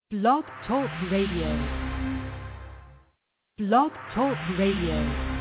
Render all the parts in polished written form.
Blog Talk Radio. Blog Talk Radio.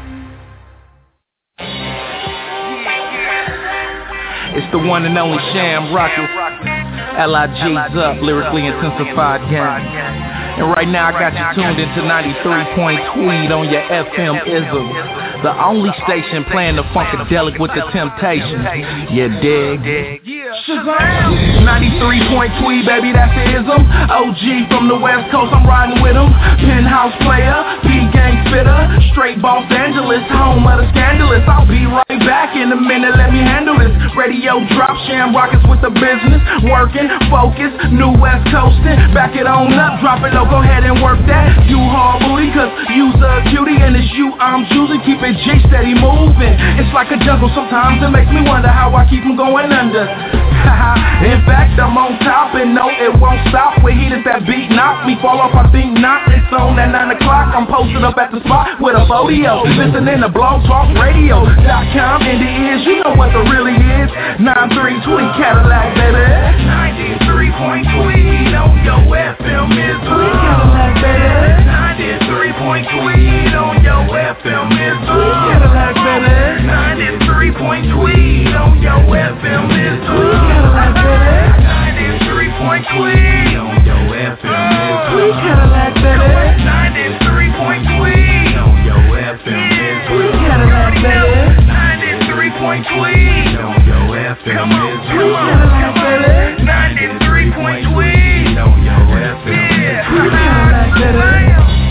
It's the one and only Sham Rockets. LIG's up, lyrically intensified gang. And right now I got you tuned into 93 Tweed on your FM Ism. The only station playing the Funkadelic with the Temptations. You dig? Shazam! 93 Tweed, baby, that's the Ism. OG from the West Coast, I'm riding with him. Penthouse player, P-gang spitter. Straight Los Angeles, home of the scandalous. I'll be right back in a minute, let me handle this. Radio drop, Sham Rockets with the business. Working, focus, new West Coastin'. Back it on up, drop it low, go ahead and work that. You hard booty, cause you's a cutie. And it's you I'm choosing, keep it G steady moving. It's like a jungle, sometimes it makes me wonder how I keep them going under. In fact, I'm on top and no, it won't stop. With heat as that beat knock me fall off, I think not. It's on at 9 o'clock, I'm posted up at the spot with a photo. Listening to blogtalkradio.com. In the ears, you know what the really is. 93 Tweed Cadillac, baby. 93 Tweed on your FM is Tweed Cadillac, baby. 93 Tweed on your FM is Tweed Cadillac, baby. 93 Tweed on your FM is Tweed Cadillac, baby. 93 Tweed on your FM is Tweed Cadillac, baby. 93 Tweed on your FM is Tweed Cadillac, baby. 93 Tweed on your FM is Tweed Cadillac, baby. 93 Tweed on your FM is Tweed Cadillac, baby.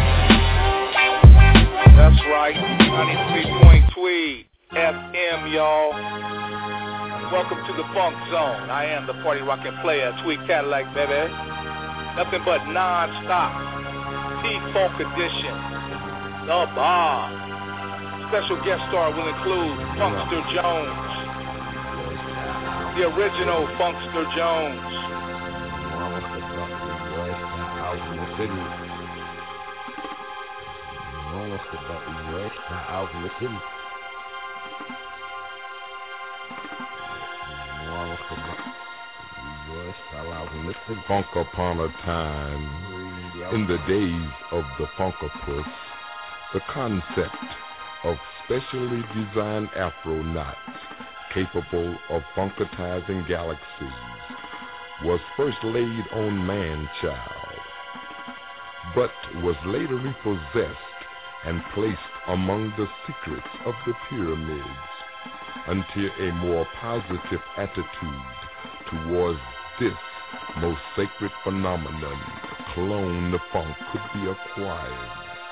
That's right, 93 Tweed FM, y'all. Welcome to the Funk Zone. I am the party rockin' player, Tweed Cadillac, baby. Nothing but non-stop. T-Funk edition. The Bar. Special guest star will include Funkster Jones. The original Funkster Jones. Funk upon a time, in the days of the Funkapus, the concept of specially designed Afronauts capable of funkatizing galaxies was first laid on man-child, but was later repossessed and placed among the secrets of the pyramids until a more positive attitude towards this most sacred phenomenon, clone the funk, could be acquired.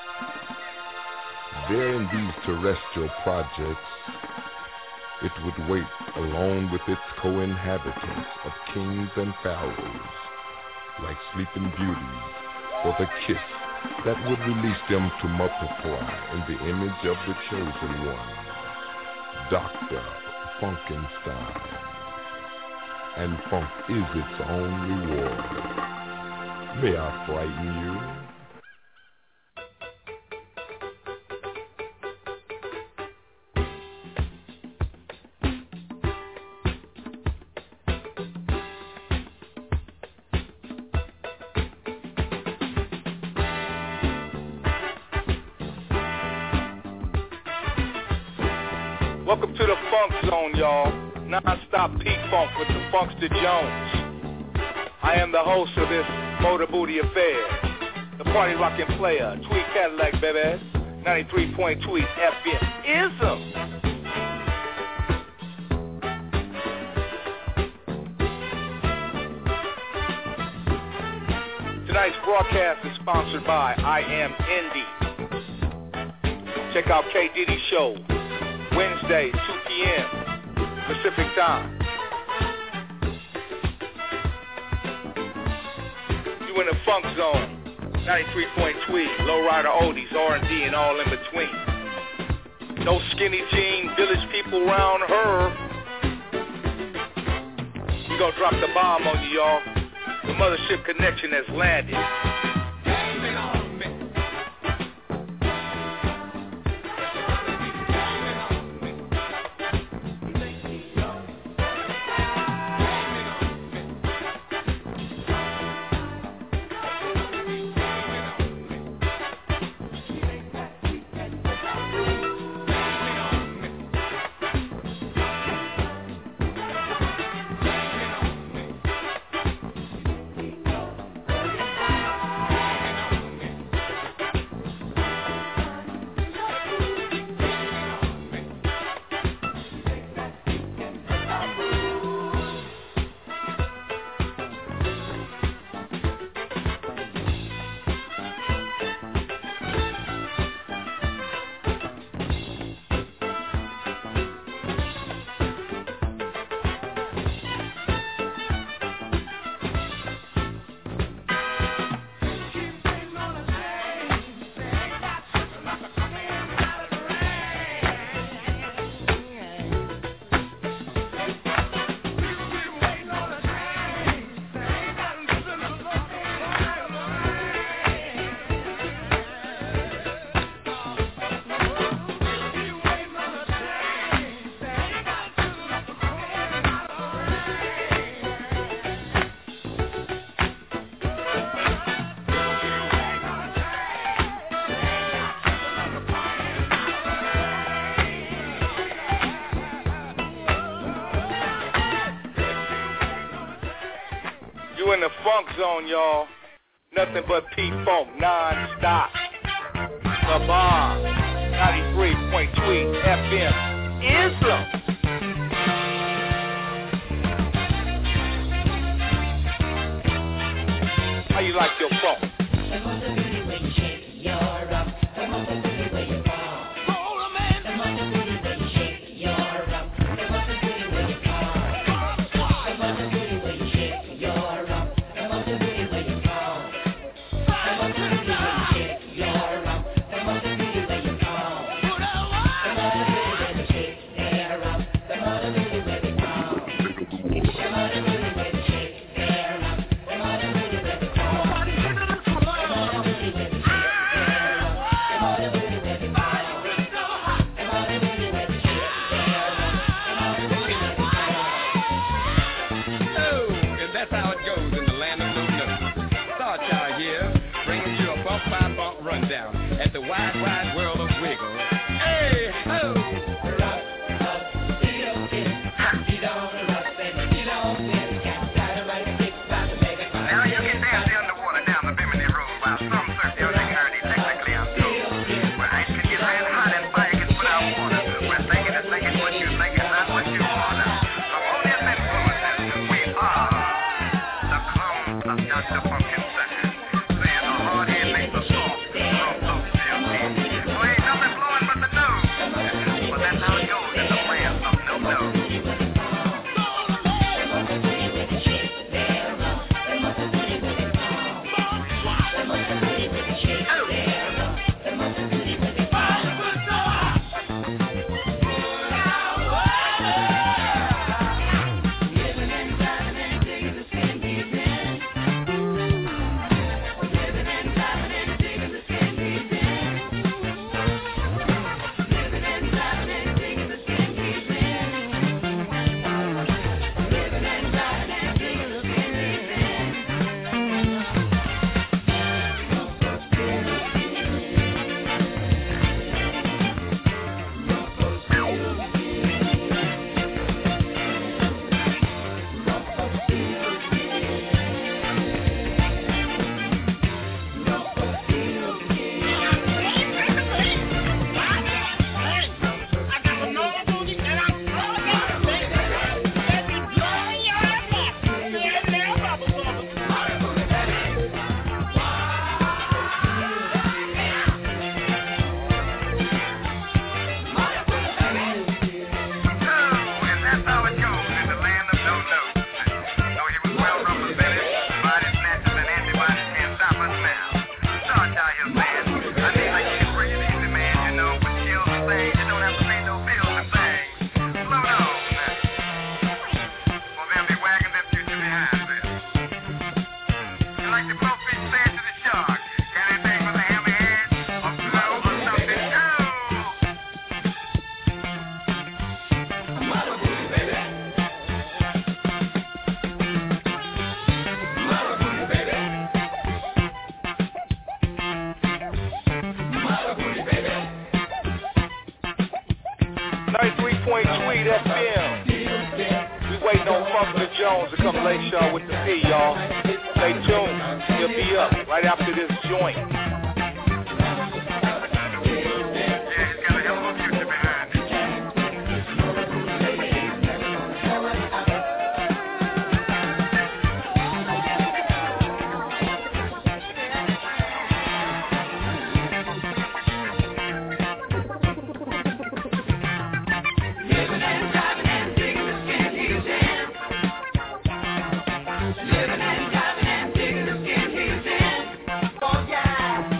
There in these terrestrial projects, it would wait along with its co-inhabitants of kings and pharaohs, like sleeping beauties, for the kiss that would release them to multiply in the image of the chosen one, Dr. Funkenstein. And funk is its own reward. May I frighten you? Welcome to the Funk Zone, y'all. Non-stop P-Funk with the Funkster Jones. I am the host of this Motor Booty affair. The party rockin' player, Tweed Cadillac, baby. 93 Tweed FM Ism. Tonight's broadcast is sponsored by I Am Indie. Check out K. Diddy Show, Wednesday, 2 p.m. Pacific time. You in the Funk Zone, 93 Tweed, lowrider oldies, R&B, and all in between. No skinny jean, village people round her. We gonna drop the bomb on you, y'all. The Mothership Connection has landed. zone, y'all. Nothing but P-Funk, non-stop. The Bomb, 93.3 FM. Islam. How you like your funk? Living and driving and digging the skin he's in. Oh, yeah.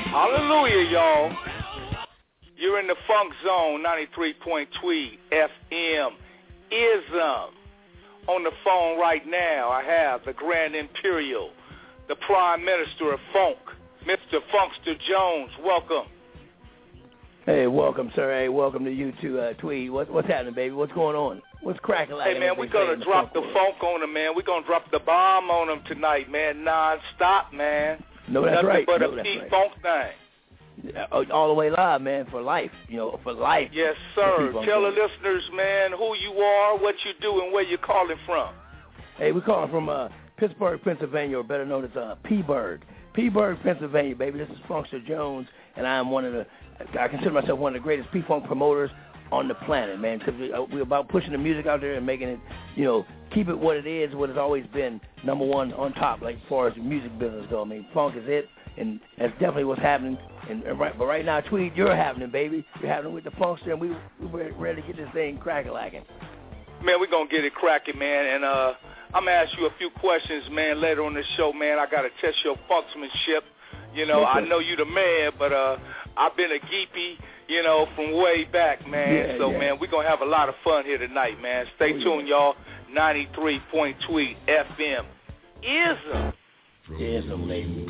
Hallelujah, y'all. You're in the Funk Zone, 93.2 FM. Ism. On the phone right now, I have the Grand Imperial, the Prime Minister of Funk, Mr. Funkster Jones. Welcome. Hey, welcome, sir. Hey, welcome to you too, Tweed. What's happening, baby? What's going on? What's cracking like? Hey, man, we're going to drop the funk on them, man. We're going to drop the bomb on them tonight, man, non-stop, man. No, that's Nothing right. but no, a that's P-Funk right. thing. All the way live, man, for life. For life. Yes, sir. Tell the listeners, man, who you are, what you do, and where you're calling from. Hey, we're calling from Pittsburgh, Pennsylvania, or better known as P-Burg. P-Burg, Pennsylvania, baby. This is Funkster Jones, and I consider myself one of the greatest P-Funk promoters on the planet, man, because we're about pushing the music out there and making it, keep it what it is, what it's always been, number one on top, like as far as the music business goes. I mean, funk is it, and that's definitely what's happening. But right now, Tweed, you're happening, baby. You're happening with the Funkster, and we're ready to get this thing cracking-lacking. Man, we're going to get it cracking, man, and I'm going to ask you a few questions, man, later on the show, man. I got to test your funksmanship. I know you the man, but I've been a geepy, from way back, man. Man, we're going to have a lot of fun here tonight, man. Stay tuned, y'all. 93.2 FM. Ism. Ism, lady.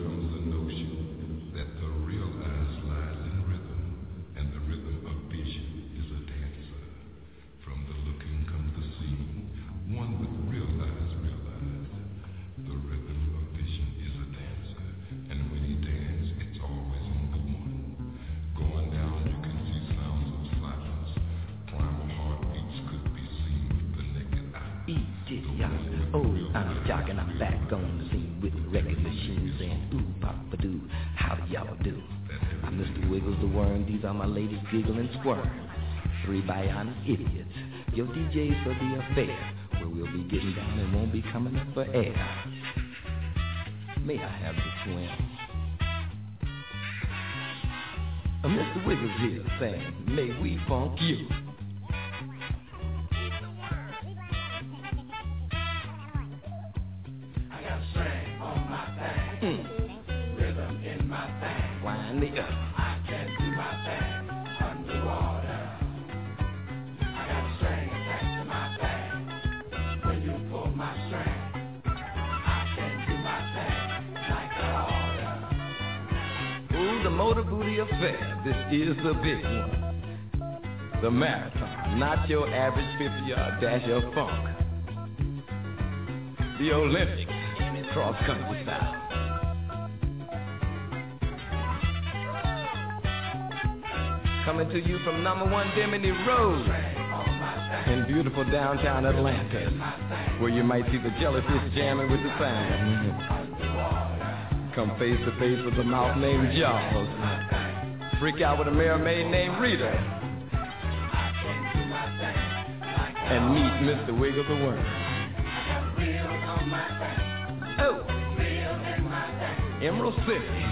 I'm jocking, I'm back on the scene with the record machine saying, ooh, pop-a-doo, how y'all do? I'm Mr. Wiggles the Worm, these are my ladies giggle and squirm. 3 bionic idiots, your DJs for the affair, where we'll be getting down and won't be coming up for air. May I have the swing? Mr. Wiggles here saying, may we funk you? Rhythm in my thing. Wind me up. I can do my thing underwater. I got a string attached to my thing. When you pull my string, I can do my thing like I oughta. Ooh, the Motor Booty Affair. This is the big one. The marathon, not your average 50-yard dash of funk. The Olympics, cross-country style. Coming to you from number 1 Bimini Road in beautiful downtown Atlanta, where you might see the jellyfish jamming with the sound. Come face to face with a mouth named Jaws. Freak out with a mermaid named Rita. And meet Mr. Wiggle the Worm. Oh, Emerald City.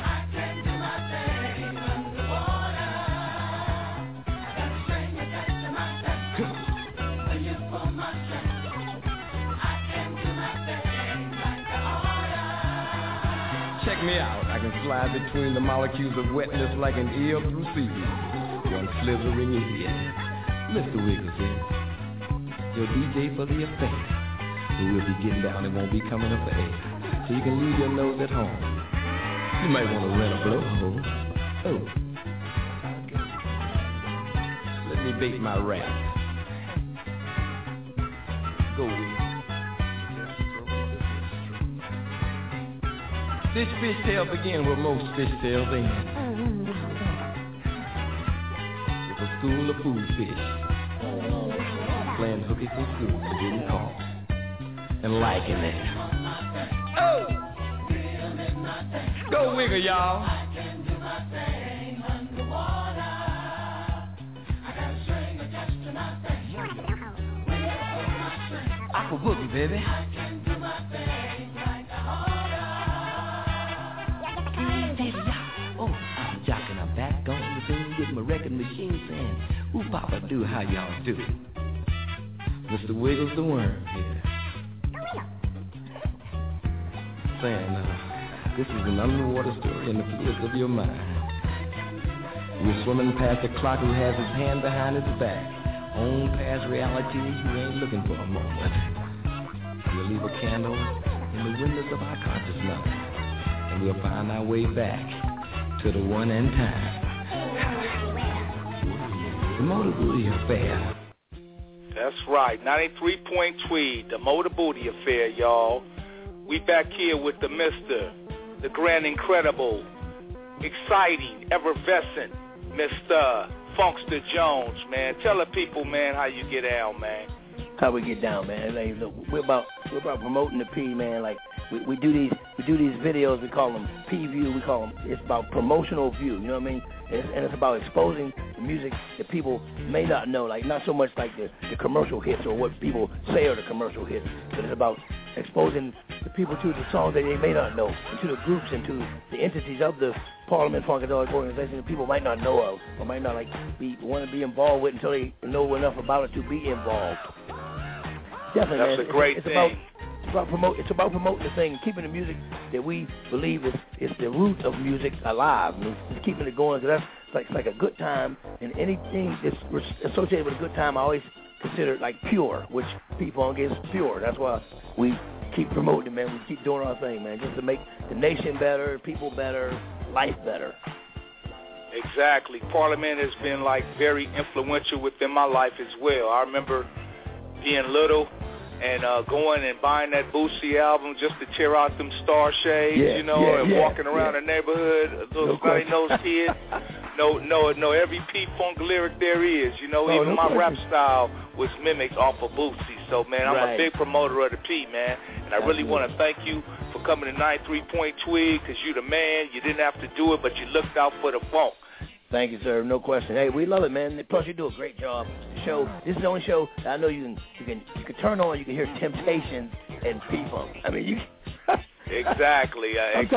Check me out. I can slide between the molecules of wetness like an eel through seaweed. One slithering idiot. Mr. Wiggles here. Your DJ for the affair. Who will be getting down and won't be coming up for air. So you can leave your nose at home. You might want to rent a blowhole. Oh. Let me bait my rap. Go with it. This fishtail begin where most fishtails end. With a school of food fish. Playing hooky for school and getting caught. And liking it. Oh! Go wiggle, y'all. I can do my thing underwater. I got a string attached to my thing. Aqua boogie, baby. I can do my thing like a oh, I'm jocking, I'm back on the scene with my record machine saying, ooh, Papa, do how y'all do. Mr. Wiggles the Worm here. Saying, this is an underwater story in the fluids of your mind. We're swimming past the clock who has his hand behind his back. On past reality who ain't looking for a moment. We'll leave a candle in the windows of our consciousness, and we'll find our way back to the one and time. The Motor Booty Affair. That's right, 93 Tweed, the Motor Booty Affair, y'all. We back here with the Mr., the Grand Incredible, exciting, effervescent Mr. Funkster Jones, man. Tell the people, man, how you get down, man. How we get down, man. Like, look, we're about promoting the P, man. Like we do these videos. We call them P view. We call them. It's about promotional view. You know what I mean? And it's about exposing the music that people may not know. Like not so much like the commercial hits or what people say are the commercial hits, but it's about exposing the people to the songs that they may not know, and to the groups and to the entities of the Parliament Funkadelic organization that people might not know of or might not want to be involved with until they know enough about it to be involved. Definitely, that's man. A great thing. It's about promoting the thing, keeping the music that we believe is the root of music alive. I mean, it's keeping it going, because that's like a good time, and anything that's associated with a good time I always consider like pure, which P-Funk is pure. That's why we keep promoting it, man. We keep doing our thing, man, just to make the nation better, people better, life better. Exactly. Parliament has been like very influential within my life as well. I remember being little and going and buying that Boosie album just to tear out them star shades, walking around the neighborhood, little snotty-nosed kid. No, every P-Funk lyric there is. Even my rap style was mimicked off of Boosie. So, man, I'm a big promoter of the P, man. And I really want to thank you for coming to 93 Tweed, because you the man. You didn't have to do it, but you looked out for the funk. Thank you, sir. No question. Hey, we love it, man. Plus, you do a great job. This is the only show that I know you can turn on. You can hear Temptations and P-Funk. I mean, you. Exactly. I'm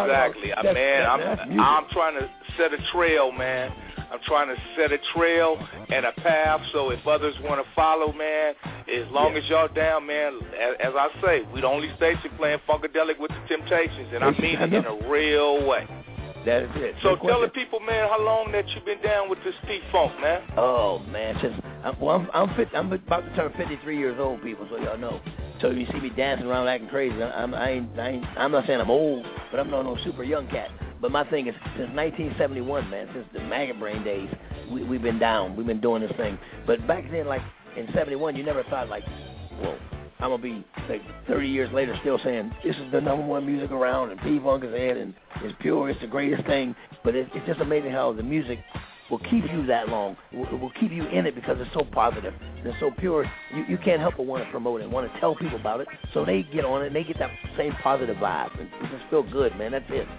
trying to set a trail, man. I'm trying to set a trail and a path. So if others want to follow, man, as long as y'all down, man. As I say, we the only station playing Funkadelic with the Temptations, and I mean it in a real way. That is it. So tell the people, man, how long that you've been down with this P-Funk, man. Oh, man, I'm about to turn 53 years old, people, so y'all know. So you see me dancing around acting crazy. I'm not saying I'm old, but I'm not no super young cat. But my thing is, since 1971, man, since the Maggot Brain days, we've been down. We've been doing this thing. But back then, like in 71, you never thought like, whoa, I'm going to be like 30 years later still saying this is the number one music around and P-Funk is in and it's pure, it's the greatest thing. But it's just amazing how the music will keep you that long. It will keep you in it because it's so positive. It's so pure. You can't help but want to promote it, want to tell people about it. So they get on it and they get that same positive vibe. And it just feels good, man. That's it.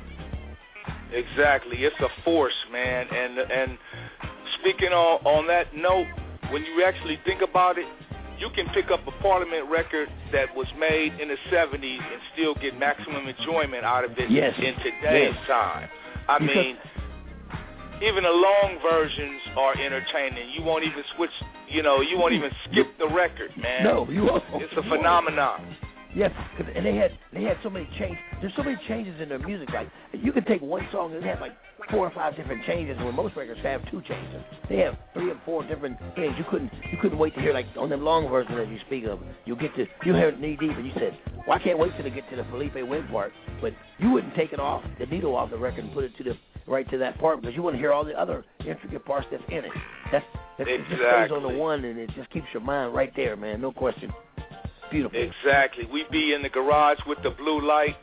Exactly. It's a force, man. And speaking on that note, when you actually think about it, you can pick up a Parliament record that was made in the 70s and still get maximum enjoyment out of it in today's time. I mean, even the long versions are entertaining. You won't even switch, you won't even skip the record, man. No, you won't. It's a phenomenon. Yes, and they had so many changes. There's so many changes in their music. Like you can take one song and it has like 4 or 5 different changes, where most records have 2 changes. They have 3 or 4 different things. You couldn't wait to hear, like on them long versions that you speak of. You hear it knee deep, and you said, "Well, I can't wait till they get to the Felipe Wynn part." But you wouldn't take the needle off the record and put it right to that part, because you want to hear all the other intricate parts that's in it. It just stays on the one, and it just keeps your mind right there, man. No question. Beautiful. Exactly. We be in the garage with the blue light,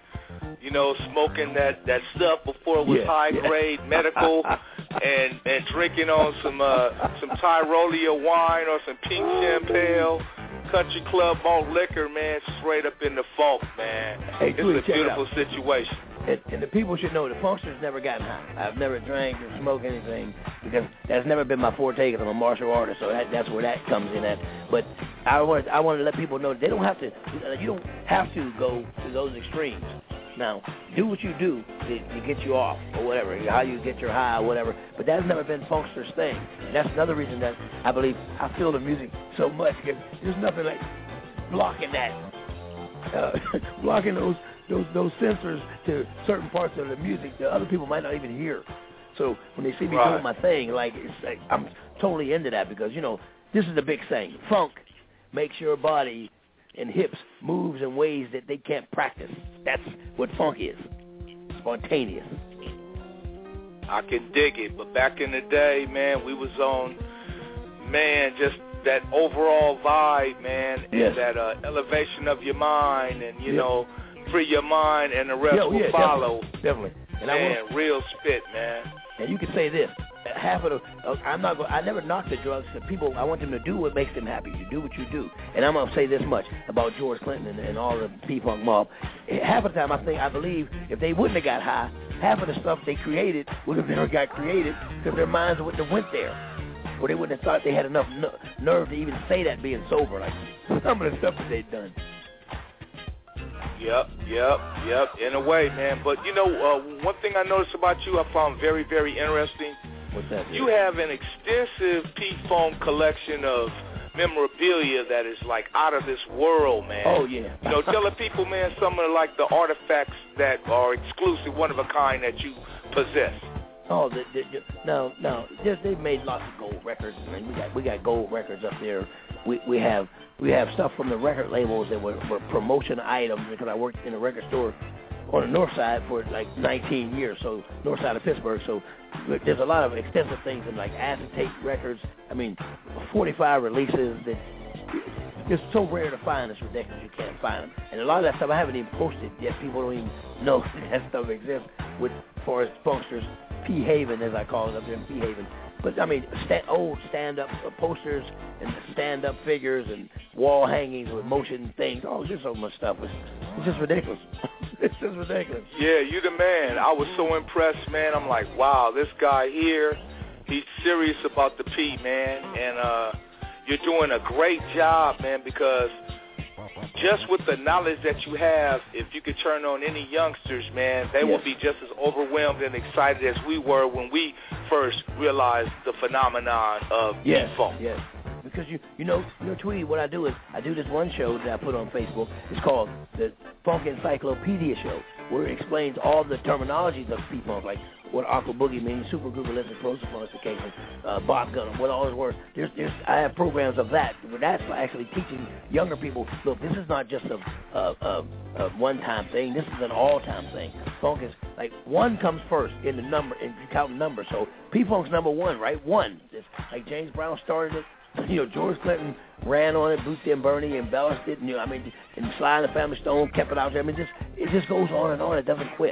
smoking that stuff before it was high grade medical, and drinking on some Tyrolia wine or some pink champagne, country club malt liquor, man, straight up in the funk, man. Hey, it's a beautiful situation. And the people should know the Funkster's never gotten high. I've never drank or smoked anything, because that's never been my forte, because I'm a martial artist, so that's where that comes in at. But I want to let people know they don't have to. You don't have to go to those extremes. Now, do what you do to get you off or whatever, how you get your high or whatever. But that's never been Funkster's thing. And that's another reason that I believe I feel the music so much, because there's nothing like blocking that, blocking those sensors to certain parts of the music that other people might not even hear. So when they see me doing my thing, like, it's like I'm totally into that because, you know, this is the big thing. Funk makes your body and hips moves in ways that they can't practice. That's what funk is. Spontaneous. I can dig it, but back in the day, man, we was on, man, just that overall vibe, man, and that elevation of your mind, and you know, free your mind, and the rest will follow. Definitely. And man, real spit, man. And you can say this: half of the, I never knock the drugs. The people, I want them to do what makes them happy. You do what you do. And I'm gonna say this much about George Clinton and all the P-Funk mob. Half of the time, I believe if they wouldn't have got high, half of the stuff they created would have never got created because their minds wouldn't have went there. Or they wouldn't have thought they had enough nerve to even say that being sober, like some of the stuff that they've done. Yep, in a way, man. But, you know, one thing I noticed about you I found very, very interesting. What's that? You have an extensive P-Funk collection of memorabilia that is, like, out of this world, man. Oh, yeah. You know, tell the people, man, some of, like, the artifacts that are exclusive, one of a kind that you possess. Oh, no. They've made lots of gold records. I mean, we got gold records up there. We have stuff from the record labels that were promotion items because I worked in a record store on the north side for like 19 years, so north side of Pittsburgh. So there's a lot of extensive things in like acetate records. I mean, 45 releases that it's so rare to find. It's ridiculous. You can't find them. And a lot of that stuff I haven't even posted yet. People don't even know that stuff exists with Forest Funksters. P-Haven, as I call it up there in P-Haven. But, I mean, old stand-up posters and stand-up figures and wall hangings with motion things. Oh, just so much stuff. It's just ridiculous. It's just ridiculous. Yeah, you the man. I was so impressed, man. I'm like, wow, this guy here, he's serious about the P, man. And you're doing a great job, man, because just with the knowledge that you have, if you could turn on any youngsters, man, they will be just as overwhelmed and excited as we were when we first realized the phenomenon of P-Funk. Yes. Because you know, Tweety, what I do is I do this one show that I put on Facebook. It's called the Funk Encyclopedia Show, where it explains all the terminologies of P-Funk, like what Aqua Boogie means, supergroup realistic prosoponification, Bob Gunham, what all those words. I have programs of that, but that's actually teaching younger people, look, this is not just a one-time thing. This is an all-time thing. Funk is, like, one comes first in the number, in counting numbers. So P-Funk's number one, right? One. It's like James Brown started it. You know, George Clinton ran on it, Bootsy and Bernie embellished it, and, you know, I mean, and Sly and the Family Stone kept it out there. I mean, it just goes on and on. It doesn't quit.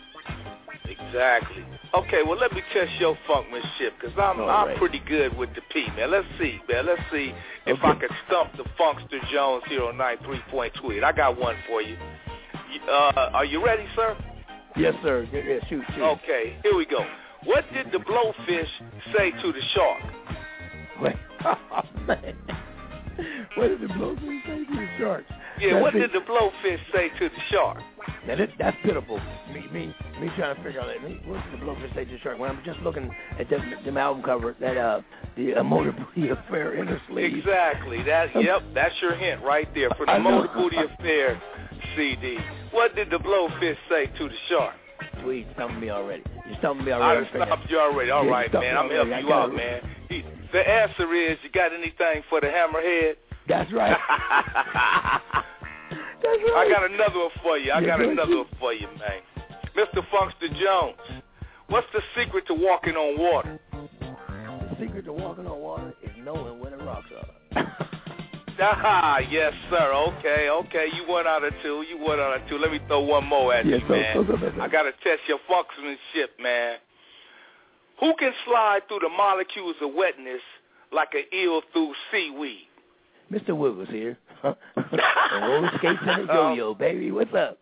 Exactly. Okay, well, let me test your funkmanship, because I'm pretty good with the P, man. Let's see if I can stump the Funkster Jones here on 93 Tweet. I got one for you. Are you ready, sir? Yes, sir. Yeah, shoot. Okay, here we go. What did the blowfish say to the shark? Wait. Oh, man. What did the blowfish say to the shark? Yeah, what did the blowfish say to the shark? Now, that's pitiful. Me trying to figure out that. What did the blowfish say to the shark? When I'm just looking at the album cover, that the Motor Booty Affair inner sleeve. Exactly. Yep, that's your hint right there for the Motor Booty Affair CD. What did the blowfish say to the shark? Tweet, stumping me already. You stumped me already. I stumped you already. All right, man. I'm helping you out, man. The answer is, you got anything for the hammerhead? That's right. That's right. I got another one for you. Man. Mr. Funkster Jones, what's the secret to walking on water? The secret to walking on water is knowing where the rocks are. Yes, sir. Okay. You went out of two. Let me throw one more at you, man. I got to test your funksmanship, man. Who can slide through the molecules of wetness like an eel through seaweed? Mr. Wiggles here. Roller skates and a yo-yo, baby. What's up?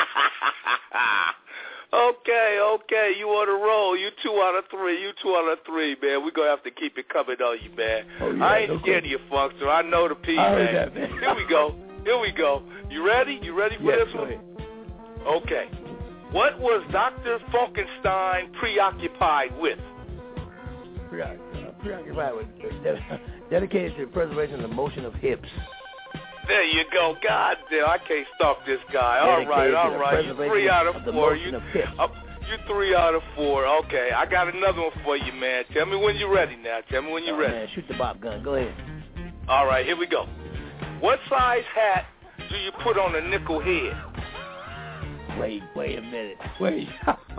Okay. You on a roll. You 2 out of 3, man. We're going to have to keep it coming on you, man. Oh, yeah, I ain't scared of your Funkster. I know the P, man. That, man. Here we go. You ready? You ready for this one? Okay. What was Dr. Funkenstein preoccupied with? Preoccupied with dedicated to the preservation of the motion of hips. There you go. God damn, I can't stop this guy. All right. You 3 out of 4. You 3 out of 4. Okay, I got another one for you, man. Tell me when you're ready now. Tell me when you're ready. Man, shoot the bop gun. Go ahead. All right, here we go. What size hat do you put on a nickel head? Wait a minute. Wait.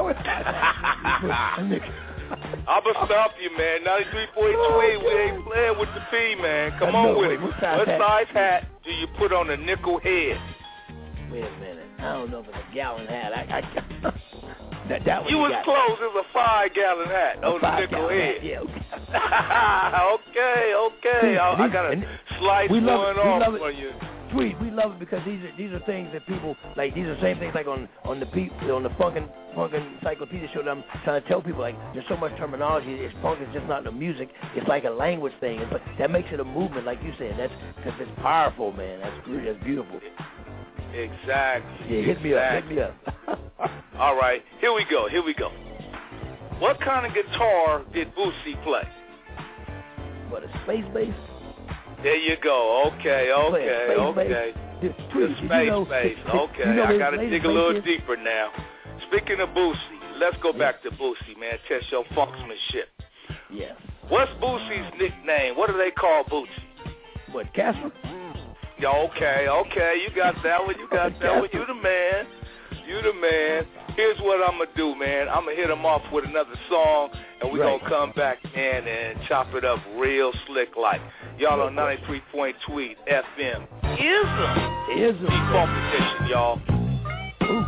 I'ma stop you, man. 93.3, we ain't playing with the P, man. Come on with it. What size hat do you put on a nickel head? Wait a minute. I don't know if it's a gallon hat. That one you was got. Close. It was a 5-gallon hat on the nickel head. Yeah, okay. I got a slice going off for you. Sweet, we love it because these are things that people like. These are the same things like on the funkin' encyclopedia show that I'm trying to tell people. Like, there's so much terminology. It's funk is just not the music. It's like a language thing. But that makes it a movement, like you said. That's because it's powerful, man. That's beautiful. Exactly. Yeah, hit me up. All right, here we go. What kind of guitar did Boosie play? What, a space bass? There you go. Okay. The space bass. Okay, I got to dig a little deeper now. Speaking of Boosie, let's go back to Boosie, man. Test your funksmanship. Yes. What's Boosie's nickname? What do they call Boosie? What, Casper? Yeah, okay. You got that one. You the man. Here's what I'm going to do, man. I'm going to hit them off with another song, and we're going to come back in and chop it up real slick like. Y'all on 93.2 FM. Ism. Default position, y'all. Ooh.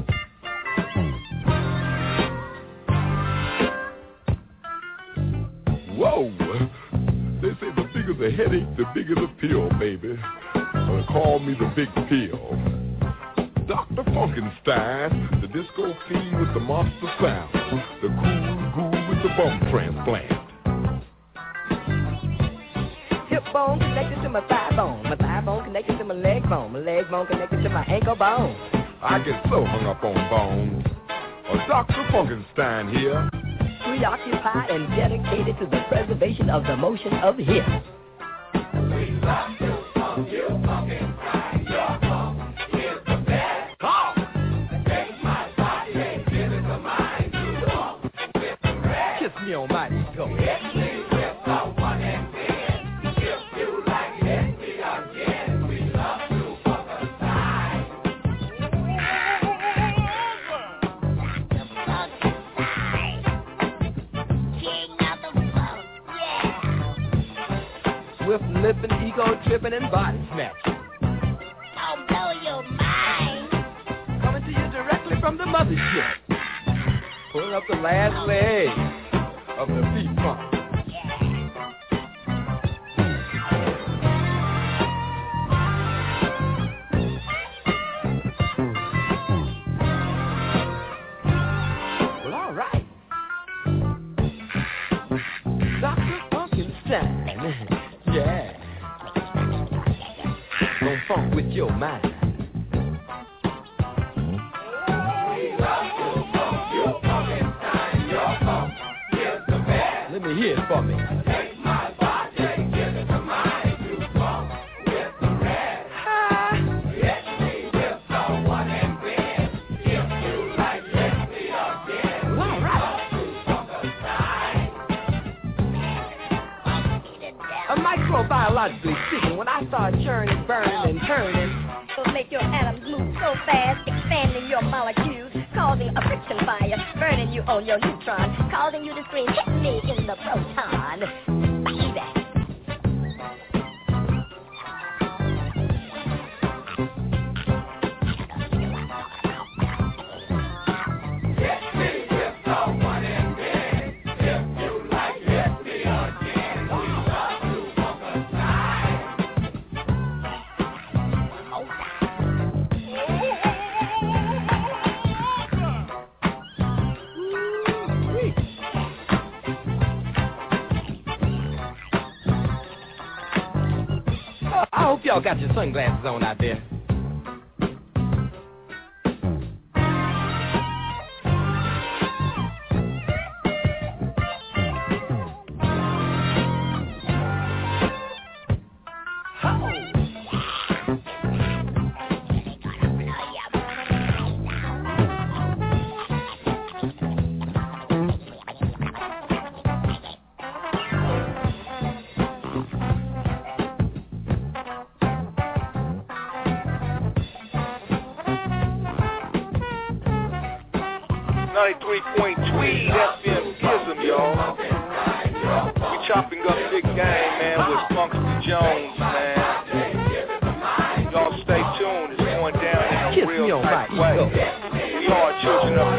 Whoa. They say the bigger the headache, the bigger the pill, baby. Call me the big pill. Dr. Funkenstein, the disco fiend with the monster sound, the cool guru with the bum transplant. Hip bone connected to my thigh bone connected to my leg bone connected to my ankle bone. I get so hung up on bones. Dr. Funkenstein here. Preoccupied and dedicated to the preservation of the motion of hip. We love to funk you, Funkenstein, your funk is the best. Call! Take my body and give it to mine, you funk with the rest. Kiss me on my ego. Hit me with the one and ten. If you like, hit me again. We love to Funkenstein. Swift lipping, ego tripping, and body snatching. I'll blow your mind. Coming to you directly from the mothership. Pulling up the last leg of the P-Funk. Well, all right. Dr. Funkenstein. Yeah. Don't funk with your mind. We love to funk you, Funkenstein, your funk is the best. Let me hear it for me. Take my body and give it to mine, you funk with the rest. Hit me with the one and ten. If you like, hit me again. All right. Microbiologically speaking, when I start churning, burning, and turning, Will make your atoms move so fast, expanding your molecules, causing a friction fire, burning you on your neutron, causing you to scream, hit me in the proton. Baby. Hit me with the one and ten. If you like, hit me again. We love to Funkenstein. I hope y'all got your sunglasses on out there. 93.3 FM Gism, y'all. We chopping up big game, man, with Funkster Jones, man. Y'all stay tuned. It's going down in a real type way. We are children of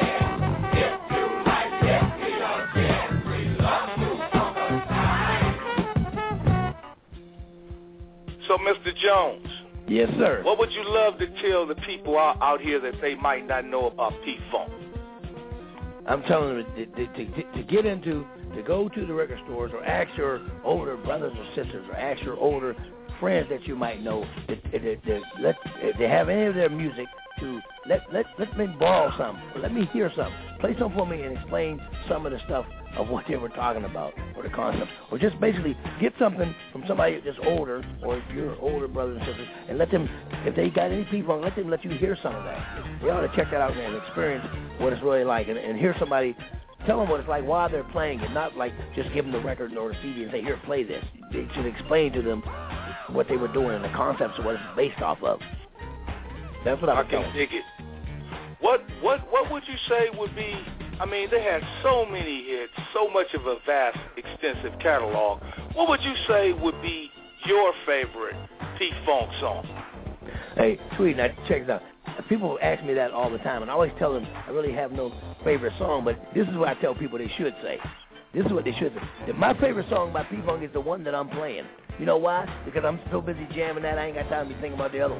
So, Mr. Jones. Yes, sir. What would you love to tell the people out here that they might not know about P-Funk? I'm telling them to get into, to go to the record stores or ask your older brothers or sisters or ask your older friends that you might know if they have any of their music to let me borrow some, or let me hear some. Play some for me and explain some of the stuff of what they were talking about or the concepts. Or just basically get something from somebody that's older or your older brothers and sisters and let them, if they got any people, let you hear some of that. They ought to check that out and experience what it's really like and hear somebody tell them what it's like while they're playing it, not like just give them the record or the CD and say, here, play this. They should explain to them what they were doing and the concepts of what it's based off of. That's what I can dig it. What would you say would be, I mean, they had so many hits, so much of a vast, extensive catalog. What would you say would be your favorite P-Funk song? Hey, Tweet, now check this out. People ask me that all the time, and I always tell them I really have no favorite song, but this is what I tell people they should say. This is what they should say. That my favorite song by P-Funk is the one that I'm playing. You know why? Because I'm so busy jamming that I ain't got time to be thinking about the other one.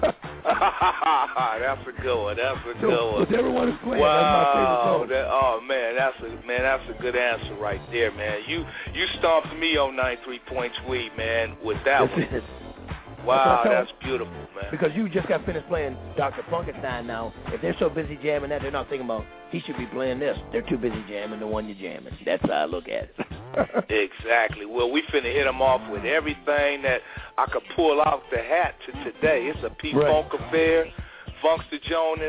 That's a good one. That's a good one. Whichever one is playing, wow. That's my favorite song. That's a good answer right there, man. You stomped me on 93.3, man, with that one. Wow, that's beautiful, man. Because you just got finished playing Dr. Funkenstein now. If they're so busy jamming that, they're not thinking about, he should be playing this. They're too busy jamming the one you're jamming. That's how I look at it. Exactly. Well, we finna hit them off with everything that I could pull out the hat to today. It's a P-Funk affair. Funkster Jones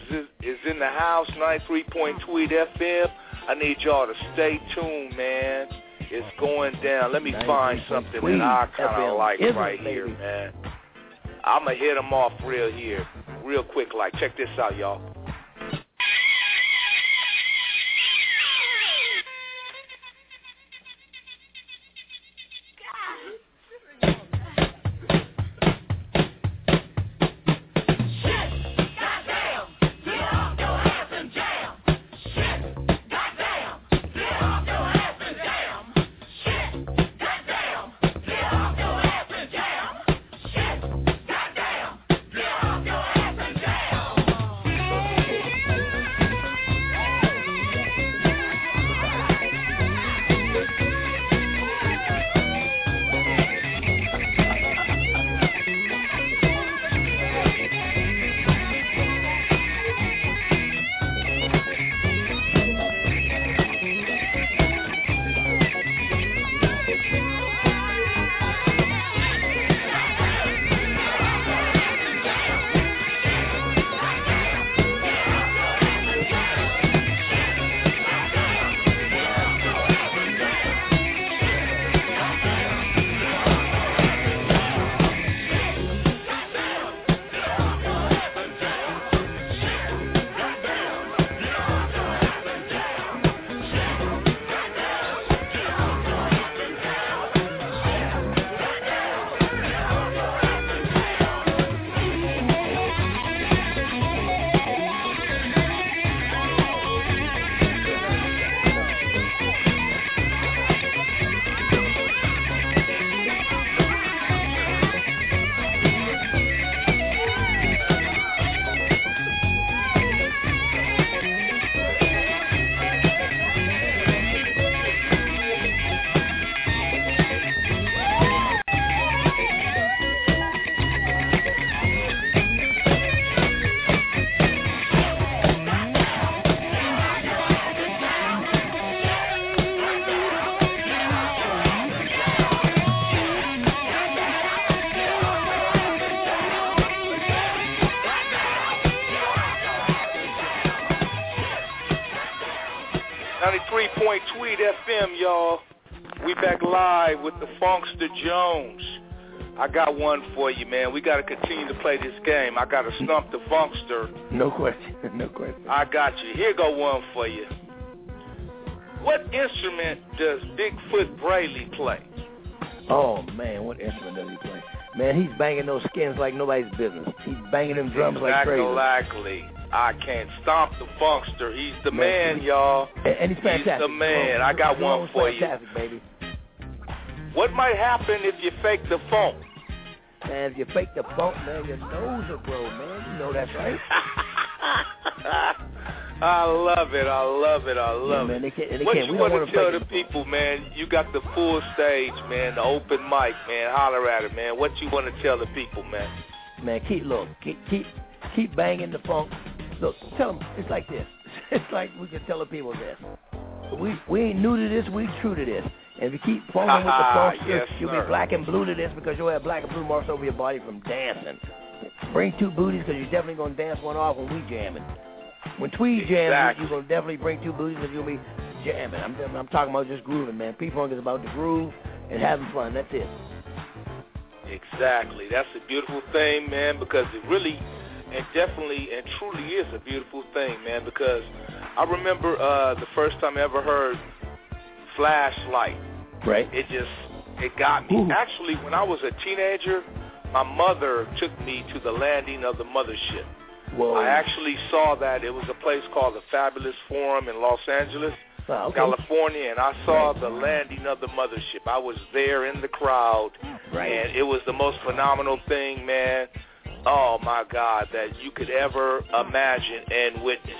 is in the house, 93.3 FM. I need y'all to stay tuned, man. It's going down. Let me find something that I kind of like right here, man. I'm going to hit them off real quick. Like, check this out, y'all. FM, y'all. We back live with the Funkster Jones. I got one for you, man. We got to continue to play this game. I got to stump the funkster. No question. No question. I got you. Here go one for you. What instrument does Bigfoot Braley play? Oh, man, what instrument does he play? Man, he's banging those skins like nobody's business. He's banging them drums like crazy. Exactly. I can't stomp the funkster. He's the man, y'all. And he's fantastic. He's the man. I got one for you. Fantastic, baby. What might happen if you fake the funk? Man, if you fake the funk, man, your nose will grow, man. You know that's right. I love it. I love it. I love man, it. What you want to tell the people, man? You got the full stage, man, the open mic, man. Holler at it, man. What you want to tell the people, man? Man, keep banging the funk. Look, tell them, it's like this. It's like we can tell the people this. We ain't new to this, we true to this. And if you keep funking with the funk, yes, you'll be black and blue to this because you'll have black and blue marks over your body from dancing. Bring two booties because you're definitely going to dance one off when we jamming. When Tweed jams, you're going to definitely bring two booties because you'll be jamming. I'm talking about just grooving, man. P-Funk is about the groove and having fun. That's it. Exactly. That's a beautiful thing, man, because it really and definitely and truly is a beautiful thing, man, because I remember the first time I ever heard Flashlight. Right. It got me. Ooh. Actually, when I was a teenager, my mother took me to the landing of the mothership. Whoa. I actually saw that. It was a place called the Fabulous Forum in Los Angeles, California, and I saw the landing of the mothership. I was there in the crowd, and it was the most phenomenal thing, man. Oh, my God, that you could ever imagine and witness.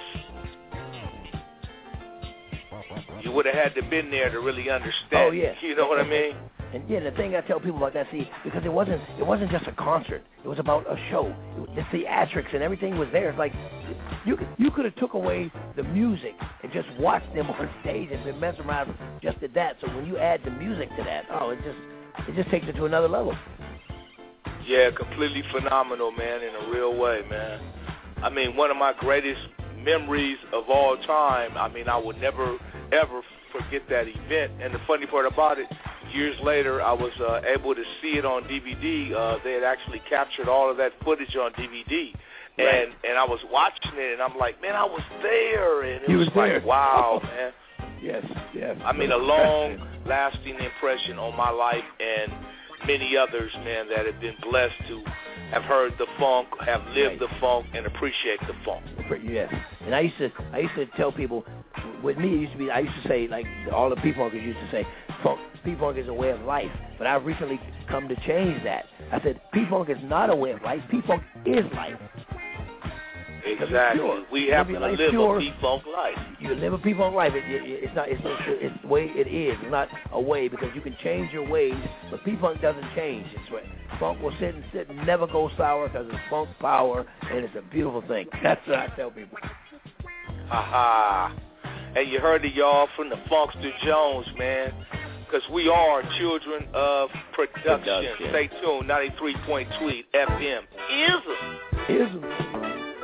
You would have had to been there to really understand. Oh, yeah. You know what I mean? And yeah, the thing I tell people about that, see, because it wasn't just a concert. It was about a show. The theatrics and everything was there. It's like you could have took away the music and just watched them on stage and been mesmerized just at that. So when you add the music to that, it just takes it to another level. Yeah, completely phenomenal, man, in a real way, man. I mean, one of my greatest memories of all time. I mean, I would never, ever forget that event. And the funny part about it, years later, I was able to see it on DVD. They had actually captured all of that footage on DVD. Right. And I was watching it, and I'm like, man, I was there. And it was there. Like, wow, man. Yes. I mean, a long-lasting impression on my life and many others, man, that have been blessed to have heard the funk, have lived the funk, and appreciate the funk. Yes. And I used to tell people, with me, I used to say, like all the P-Funkers used to say, P-Funk is a way of life. But I've recently come to change that. I said, P-Funk is not a way of life. P-Funk is life. Exactly. We have to live a P-Funk life. You live a P-Funk life. It's the way it is. It's not a way because you can change your ways, but P-Funk doesn't change. It's right. Funk will sit and never go sour because it's funk power, and it's a beautiful thing. That's what I tell people. Ha-ha. And you heard it, y'all, from the Funkster Jones, man, because we are children of production. Stay tuned. 93.2 Tweed FM. Ism.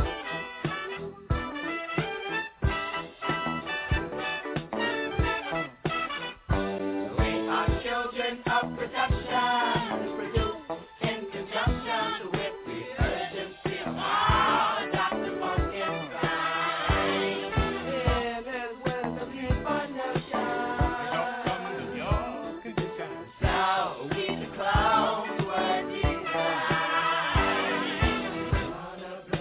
Of production, produced in conjunction with the urgency of our Dr. Funk inside. And as well as the condition. So we the clowns were designed.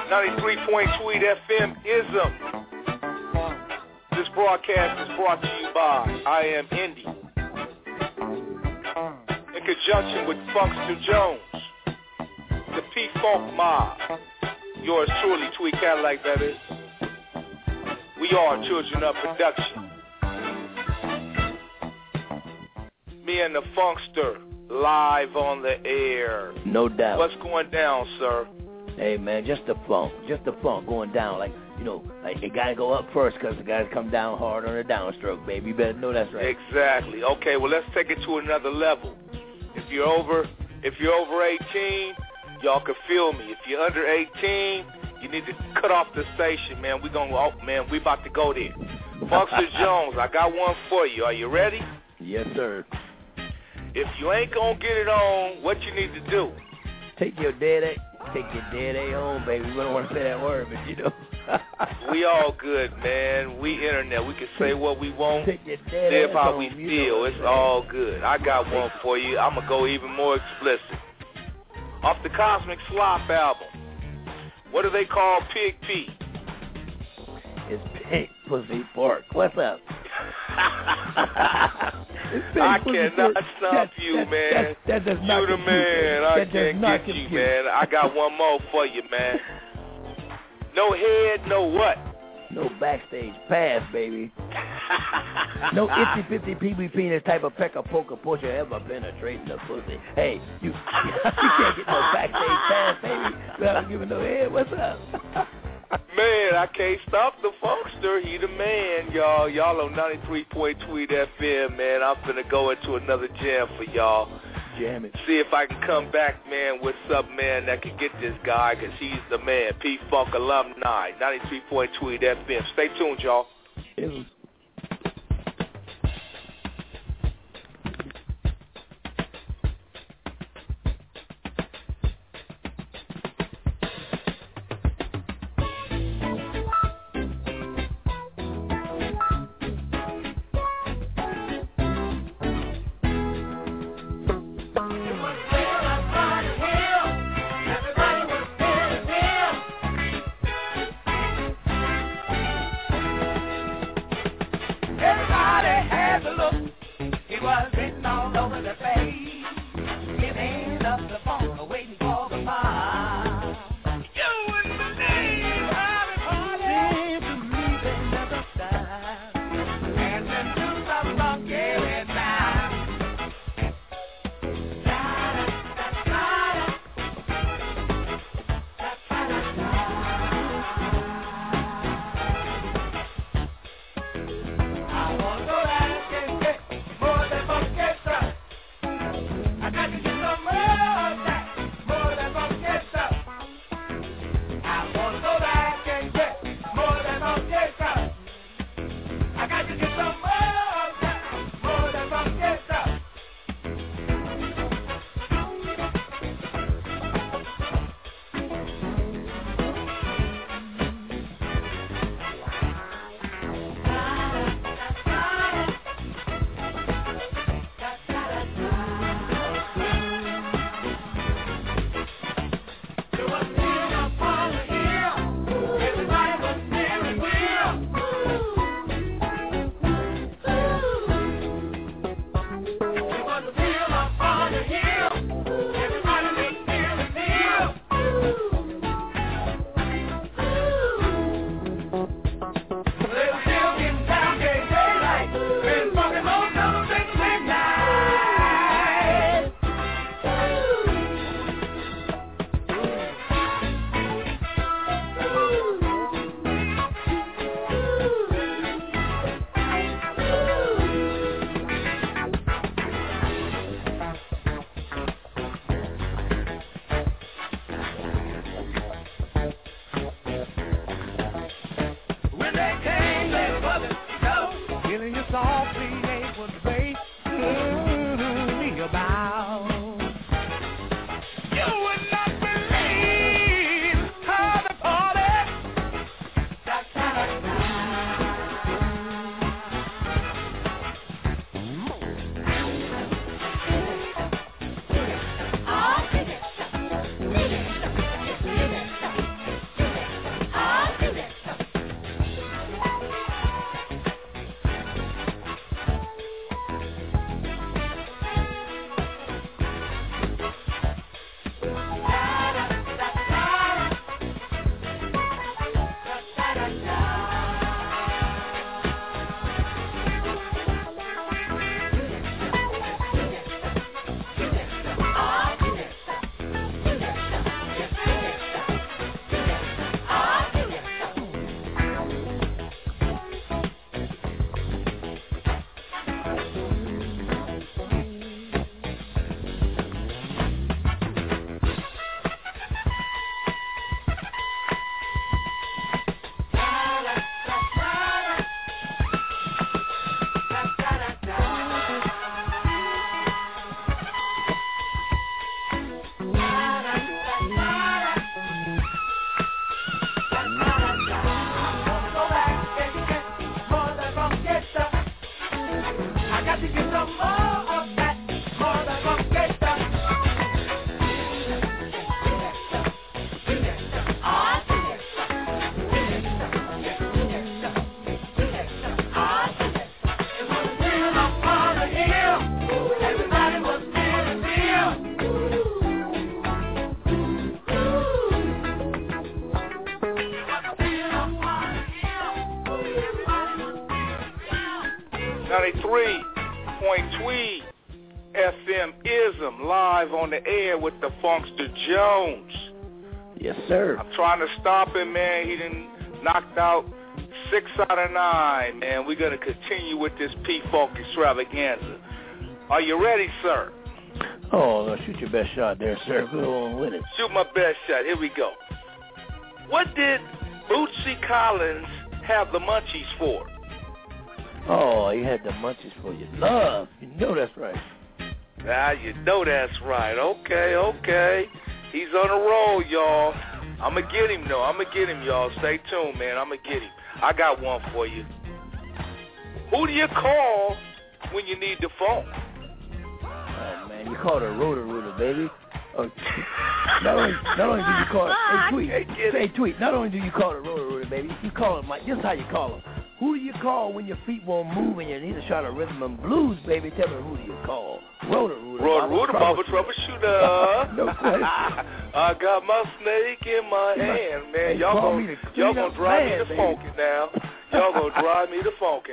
93.tweet FM ism. This broadcast is brought to you by I Am Indy, in conjunction with Funkster Jones, the P-Funk Mob, yours truly, Tweet Cadillac, that is. We are Children of Production. Me and the Funkster, live on the air. No doubt. What's going down, sir? Hey, man, just the funk going down. Like, you know, like it got to go up first because it got to come down hard on the downstroke, baby. You better know that's right. Exactly. Okay, well, let's take it to another level. If you're over 18, y'all can feel me. If you're under 18, you need to cut off the station, man. We about to go there. Funkster Jones, I got one for you. Are you ready? Yes, sir. If you ain't gonna get it on, what you need to do? Take your dead A on, baby. We don't want to say that word, but you know. We all good, man. We internet. We can say what we want, live how we feel. It's all good. I got one for you. I'm gonna go even more explicit. Off the Cosmic Slop album, what do they call Pig P? It's Pig Pussy Pork. What's up? I cannot stop you, man. That does not you the man. I can't get you, man. I got one more for you, man. No head, no what? No backstage pass, baby. No itchy-bitty PB penis type of pecker poker pusher ever penetrating the pussy. Hey, you can't get no backstage pass, baby. Without giving no head. What's up? Man, I can't stop the Funkster. He the man, y'all. Y'all on 93.tweet FM, man. I'm finna go into another jam for y'all. Jam it. See if I can come back, man, with some man that can get this guy, because he's the man. P-Funk alumni, 93.tweet FM. Stay tuned, y'all. More than to get some more of that motherfucking stuff. .3 FM ISM live on the air with the Funkster Jones. Yes, sir. I'm trying to stop him, man. He done knocked out 6 out of 9, man. We're going to continue with this P-Funk extravaganza. Are you ready, sir? Oh, shoot your best shot there, sir. Go on with it. Shoot my best shot. Here we go. What did Bootsy Collins have the munchies for? Oh, he had the munchies for your love. You know that's right. Ah, you know that's right. Okay. He's on a roll, y'all. I'm going to get him, though. I'm going to get him, y'all. Stay tuned, man. I'm going to get him. I got one for you. Who do you call when you need the phone? Oh, man, you call it a rotor, baby. Oh, not only do you call it, Tweet, not only do you call it a rotor, baby, you call it, this is how you call them. Who do you call when your feet won't move and you need a shot of rhythm and blues, baby? Tell me, who do you call? Rotor, Bubba Troubleshooter. No question. I got my snake in my hand, man. Y'all gonna drive me to funky now. Y'all gonna drive me to funky.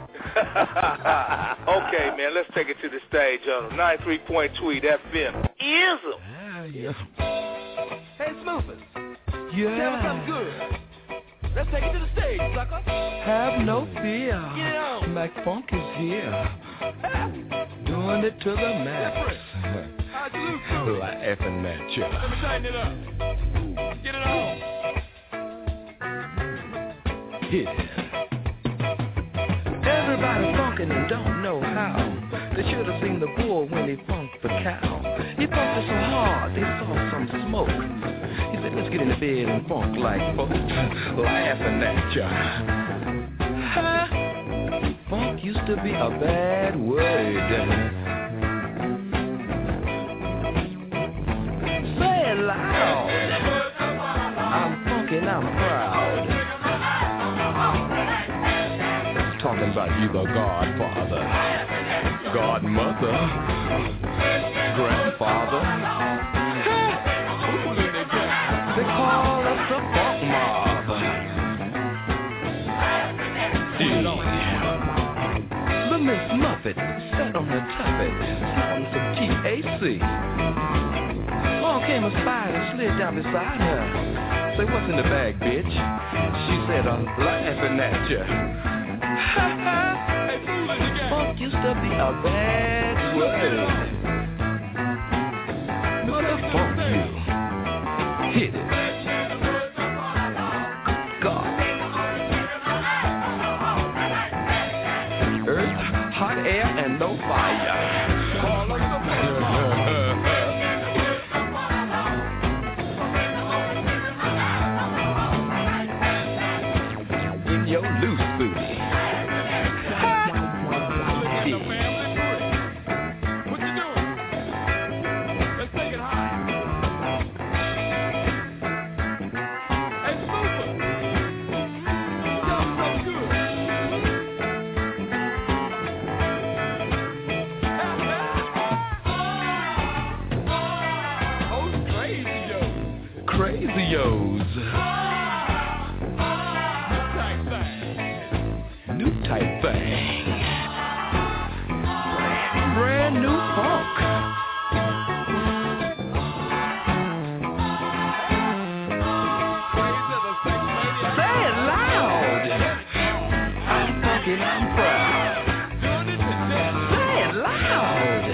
Okay, man, let's take it to the stage, 93.2 FM. ISM. Yeah. Hey, Smoofers. Yeah. Tell me something good. Let's take it to the stage, sucker. Have no fear. Yeah. Mac Funk is here. Doing it to the max. How'd you lose to? Laughing at you. Let me tighten it up. Get it on. Hit it. Everybody funkin' and don't know how. They should have seen the bull when he funked the cow. He funked it so hard they saw some smoke. He said, let's get in the bed and funk like folks. Laughing at ya. Funk used to be a bad word. Say it loud. I'm funkin', I'm proud. Talking about you, the godfather, godmother, grandfather. They call us the Funk Mob. The Miss Muffet sat on the tuffet, snorting some THC. Along came a spider, slid down beside her. Say, what's in the bag, bitch? She said, I'm laughing at ya. Funk used to be a bad word. Motherfuck you. Hit it. God. Earth, hot air, and no fire. In your loose booty. Crazy-O's. New type thing. Brand new funk. Say it loud. I'm funkin', I'm proud. Say it loud.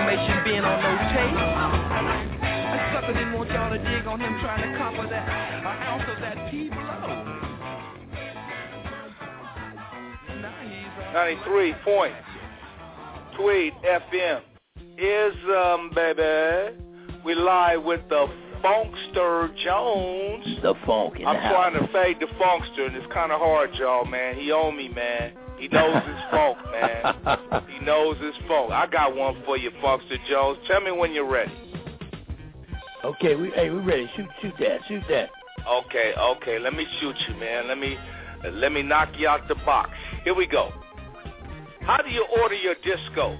information being on no tape. That sucker didn't want y'all to dig on him trying to copper that an ounce of that P below. 93.2 FM is baby. We live with the Funkster Jones. The funk in I'm the house. trying to fade the Funkster, and it's kind of hard, y'all, man. He owe me, man. He knows his funk, man. He knows his funk. I got one for you, Funkster Jones. Tell me when you're ready. Okay, we ready. Shoot that. Okay. Let me shoot you, man. Let me knock you out the box. Here we go. How do you order your disco?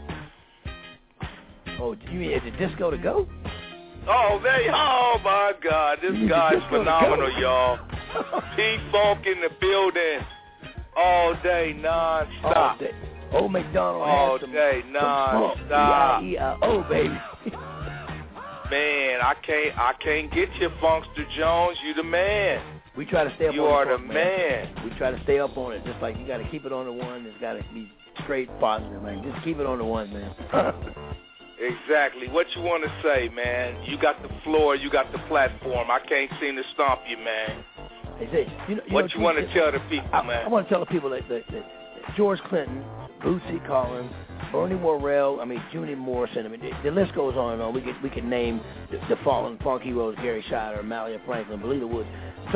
Oh, you mean is it disco to go? Oh, my God. This guy's phenomenal, y'all. P-Funk in the building. All day, non-stop. All day. Old McDonald all has day, non-stop. E-I-E-I-O, baby. Man, I can't get you, Funkster Jones. You the man. We try to stay up you on are the the man. We try to stay up on it. Just like you got to keep it on the one. It's got to be straight positive, man. Just keep it on the one, man. Exactly. What you want to say, man? You got the floor. You got the platform. I can't seem to stomp you, man. They say, what you want to tell the people, man? I want to tell the people that George Clinton, Bootsy Collins, Bernie Worrell, Junie Morrison. The list goes on and on. We could name the fallen funk heroes: Gary Schuyler, Malia Franklin, Belita Woods,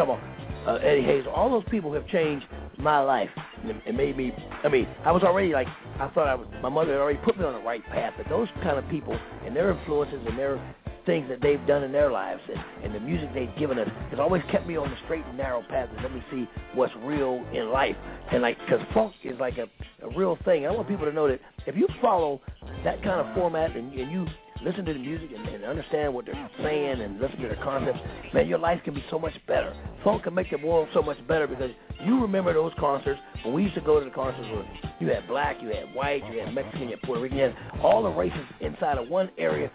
Eddie Hayes. All those people have changed my life and made me. I was already my mother had already put me on the right path. But those kind of people and their influences and their things that they've done in their lives and the music they've given us has always kept me on the straight and narrow path and let me see what's real in life. And because funk is like a real thing. I want people to know that if you follow that kind of format and you listen to the music and understand what they're saying and listen to their concepts, man, your life can be so much better. Funk can make the world so much better because you remember those concerts when we used to go to the concerts where you had black, you had white, you had Mexican, you had Puerto Rican, you had all the races inside of one area.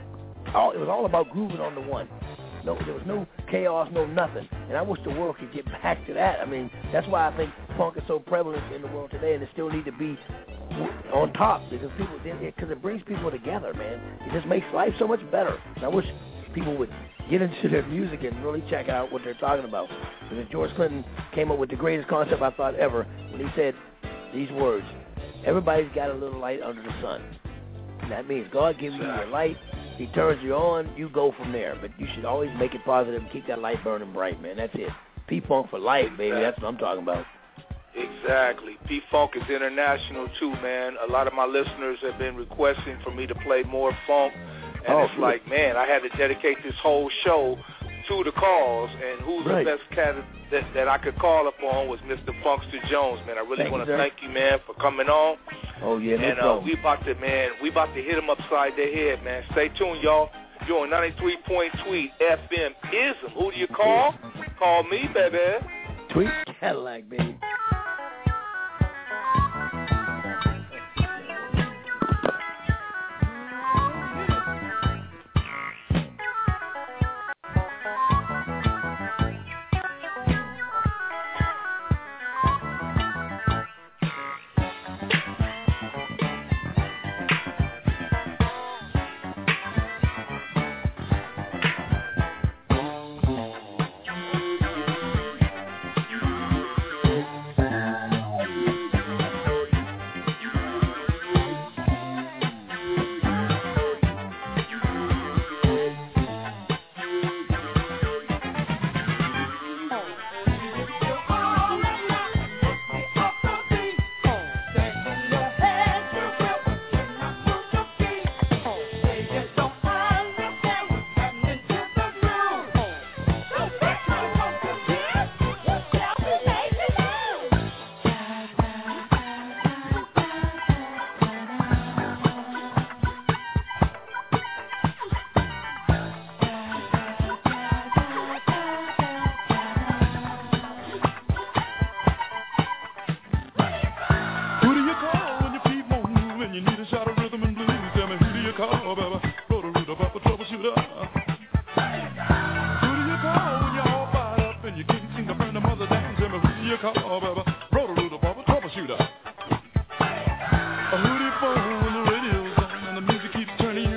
It was all about grooving on the one. No, there was no chaos, no nothing. And I wish the world could get back to that. That's why I think funk is so prevalent in the world today, and it still need to be on top because it brings people together, man. It just makes life so much better. And I wish people would get into their music and really check out what they're talking about. Because George Clinton came up with the greatest concept I thought ever when he said these words: everybody's got a little light under the sun. And that means God gives you your light. He turns you on, you go from there. But you should always make it positive and keep that light burning bright, man. That's it. P-Funk for life, baby. That's what I'm talking about. Exactly. P-Funk is international, too, man. A lot of my listeners have been requesting for me to play more funk. And it's like, man, I had to dedicate this whole show to the cause. And who's the best cat that I could call upon was Mr. Funkster Jones, man. I really want to thank you, man, for coming on. Oh, yeah, no problem. we about to hit them upside their head, man. Stay tuned, y'all. You're on 93.2 FM ISM. Who do you call? Call me, baby. Tweet Cadillac, baby. Turning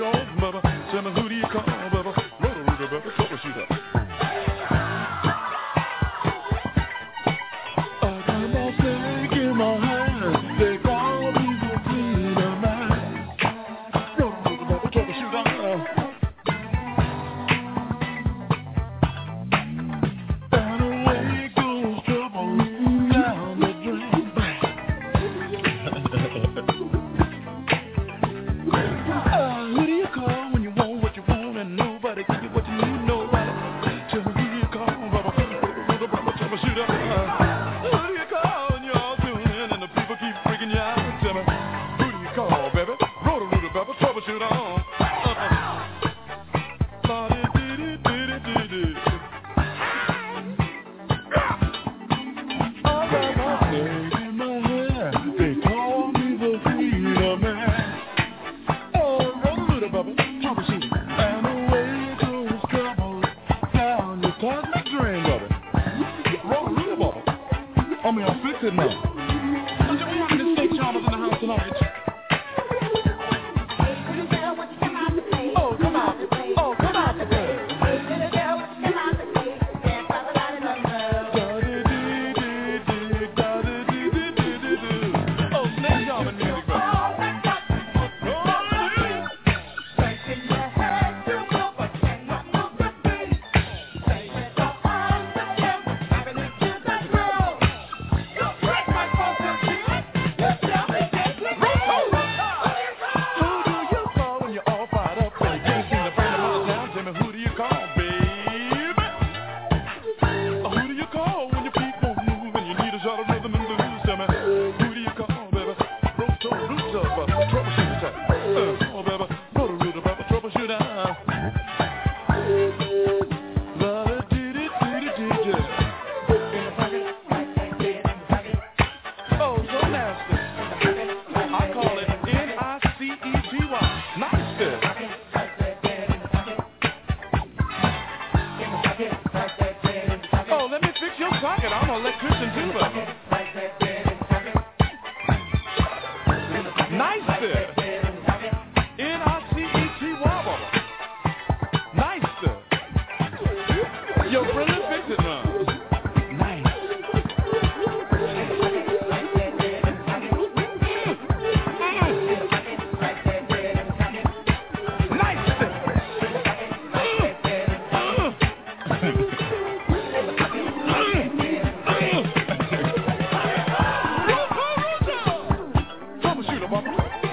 troubleshooter time. Oh, baby, know the rhythm of a troubleshooter. Oh, so nasty. I call it Nicety. Nice fit. Oh, let me fix your socket. I'm an electrician too, baby. Nice fit. Nicety wobble. Nice fit. Yo, brother, fix it now. Nice. Nice fit. Troubleshooter, mama.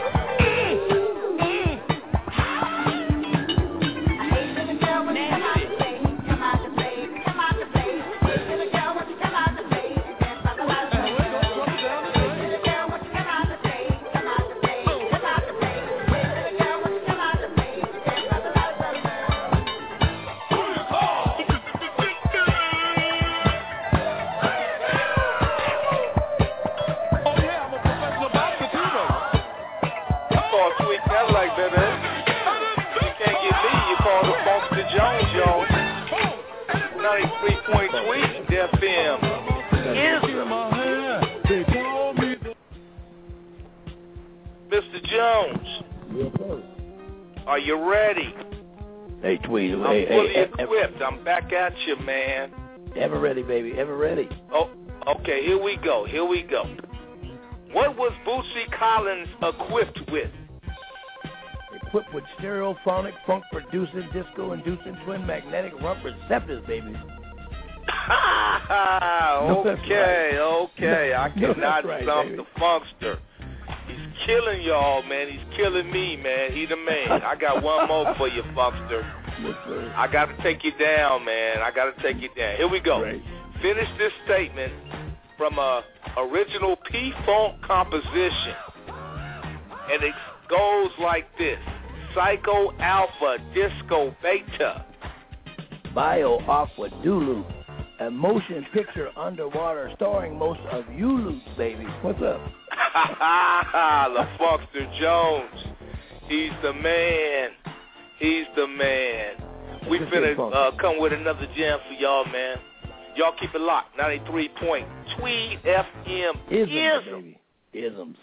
Oh yeah, I'm a professional boxer too, baby. You call Sweet Cadillac, baby. You can't get me. You call the Funkster Jones. 93.3 FM. Mr. Jones, Yes, sir. are you ready? Hey, Tweed. I'm Hey, fully hey, equipped. I'm back at you, man. ever ready, baby. Ever ready. Oh, okay, here we go. What was Bootsy Collins equipped with? Equipped with stereophonic, funk-producing, disco-inducing, twin magnetic rump receptors, baby. Okay. I cannot right, stump baby. the Funkster. He's killing y'all, man. He's killing me, man. He the man. I got one more for you, Funkster. Yes, sir. I got to take you down, man. Here we go. Great. Finish this statement from a original P-Funk composition. And it goes like this. Psycho Alpha Disco Beta. Bio Aqua Dulu. A motion picture underwater starring most of you loops, baby. What's up? The Funkster Jones. He's the man. We finna come with another jam for y'all, man. Y'all keep it locked. 93.3 FM. Isms, baby. Isms.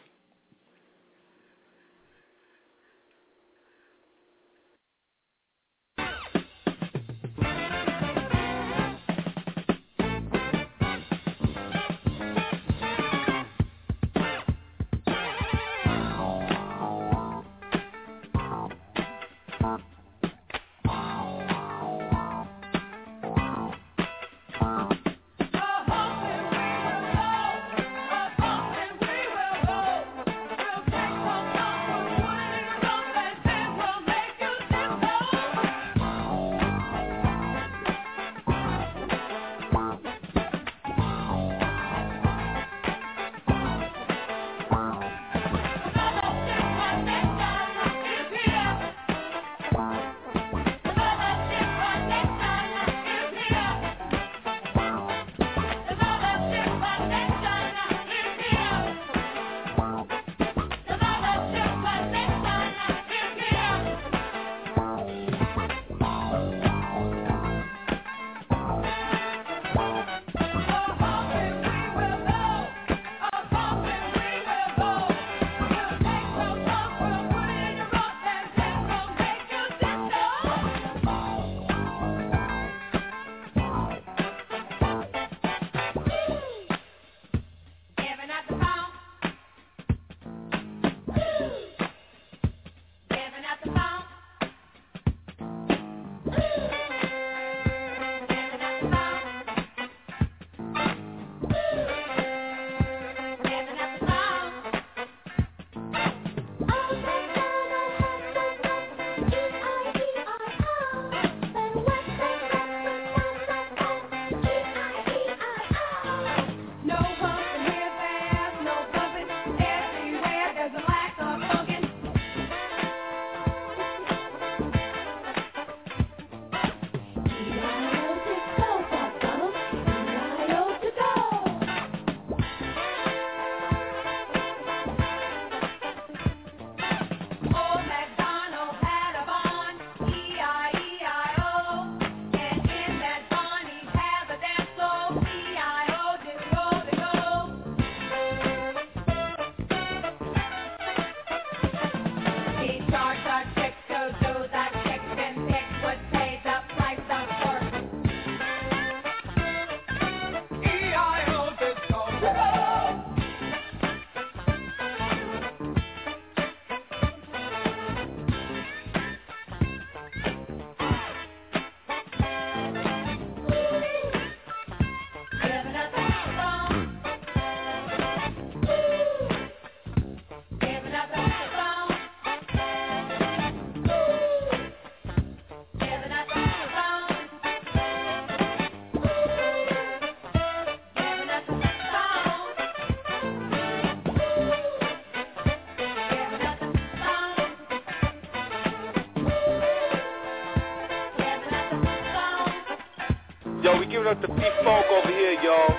giving up the P-Funk over here, y'all.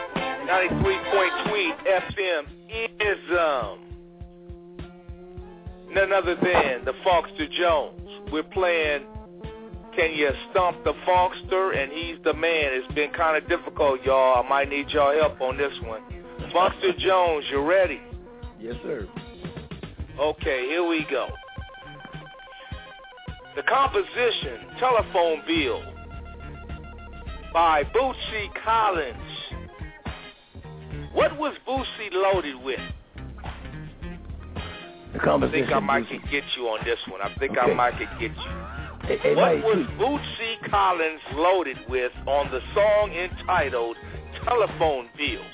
93.3 FM is none other than the Funkster Jones. We're playing Can You Stump the Funkster? And he's the man. It's been kind of difficult, y'all. I might need y'all help on this one. Funkster Jones, you ready? Yes, sir. Okay, here we go. The composition, Telephone Bill, by Bootsy Collins. What was Bootsy loaded with? The composition. I think I might could get you on this one. I think I might could get you. Hey, what was Bootsy Collins loaded with on the song entitled Telephone Bill?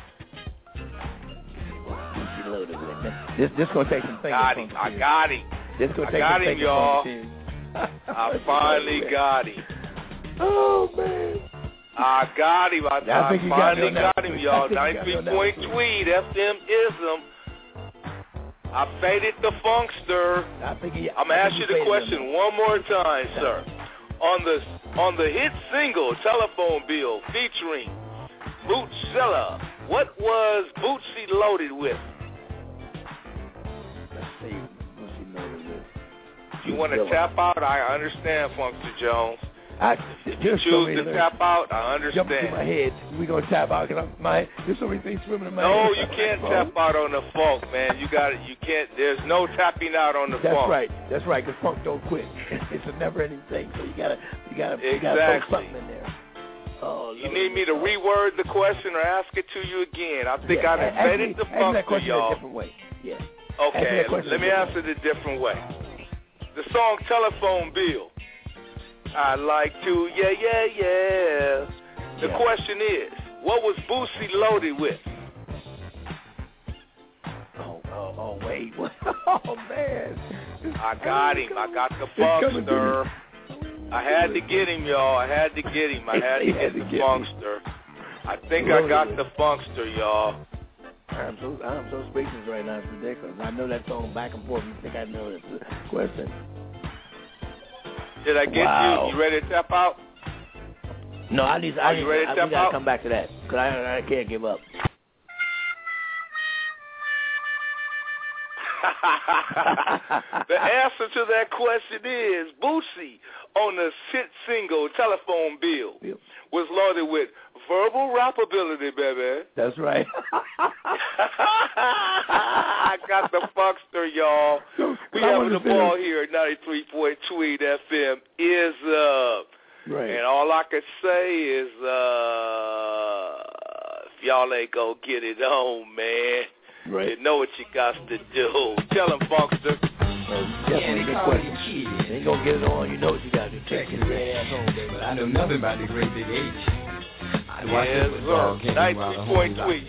Bootsy loaded with it. This gonna take some thinking. I got him. This gonna I take got some him, thinking, y'all. I finally got him. Oh man. I got him. I finally got him, y'all. 93.3 FM-ism. I faded the Funkster. I'm gonna ask you the question one more time, sir. On the hit single Telephone Bill featuring Bootzilla, what was Bootsy loaded with? Let's see. Bootsy loaded with. You want to tap out? I understand, Funkster Jones. You choose to tap out, I understand. Jump in my head. We gonna tap out because there's so many things swimming in my head. No, you can't tap out on the funk, man. You can't. There's no tapping out on the funk. That's right. Because funk don't quit. It's a never-ending thing. So you gotta exactly. throw something in there. Oh, you need me to reword the question or ask it to you again? I think I faded the funk for y'all. A different way. Yeah. Okay, let me answer it a different way. The song Telephone Bill. I like to, yeah. The question is, what was Bootsy loaded with? Oh, wait. Oh, man. I got him. I got the Funkster. I had to get him, y'all. I had to get him. I had to get the Funkster. I think I got the Funkster, y'all. I'm so speechless right now. It's ridiculous. I know that song back and forth. You think I know the question? Did I get you? You ready to tap out? No, we gotta come back to that because I can't give up. The answer to that question is Bootsy on the hit single Telephone Bill was loaded with verbal rap ability, baby. That's right. I got the Funkster, y'all. We having the ball here at 93.2 FM is up. Right. And all I can say is if y'all ain't gonna get it on, man, you know what you got to do. Tell them, Funkster. Definitely a good question. You ain't gonna get it on, you know what you got to do. Take your ass home, baby. I know nothing about the great big H. Yes, sir. 93.3.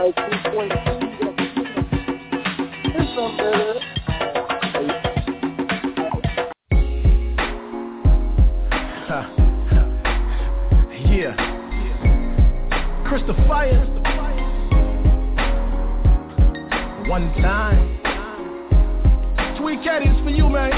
Yeah. Crystal Fire. One time. Tweet Caddies for you, man.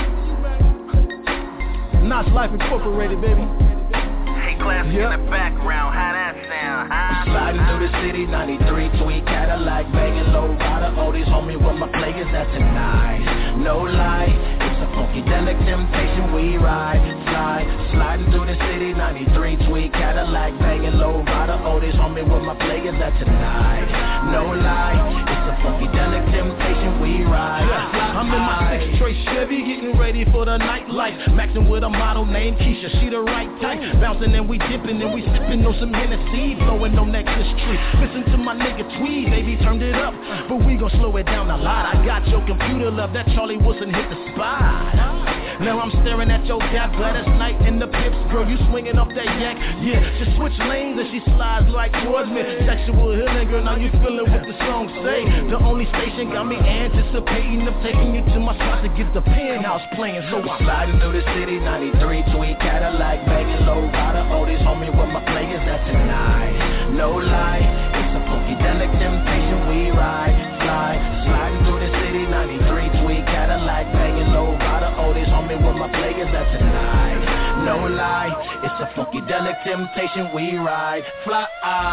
Knots Life Incorporated, baby. Hey, classic in the background, how that sound, huh? Sliding through the city, 93 tweet Cadillac, banging low rider. Oldies homie with my players, that's tonight. No lie, it's a funkadelic temptation. We ride, fly, sliding through the city, 93 tweet Cadillac, banging low rider. Oldies homie with my players, that's tonight. No lie, it's a funkadelic temptation. We ride. I'm in my 6-tray Chevy, getting ready for the nightlife. Maxing with a model named Keisha, she the right type. Bouncing and we dipping and we sipping on some Hennessy, blowing on Nexus Tree. Listen to my nigga Tweed, baby, turned it up, but we gon' slow it down a lot. I got your computer love, that Charlie Wilson hit the spot. Now I'm staring at your gap, Gladys Knight in the pips, girl, you swinging up that yak. Yeah, she switch lanes and she slides right towards me. Sexual healing, girl, now you feeling what the song say. The only station got me anticipating of taking you to my spot to get the penthouse playing. So I'm sliding through the city, 93 tweet Cadillac, banging low rider. Oldies homie with my players, that's tonight. No lie, it's a funkadelic temptation. We ride, fly, sliding through the city, 93 tweet Cadillac, banging low rider. Oldies homie with my players, that's tonight. No lie, it's a funkadelic temptation. We ride, fly.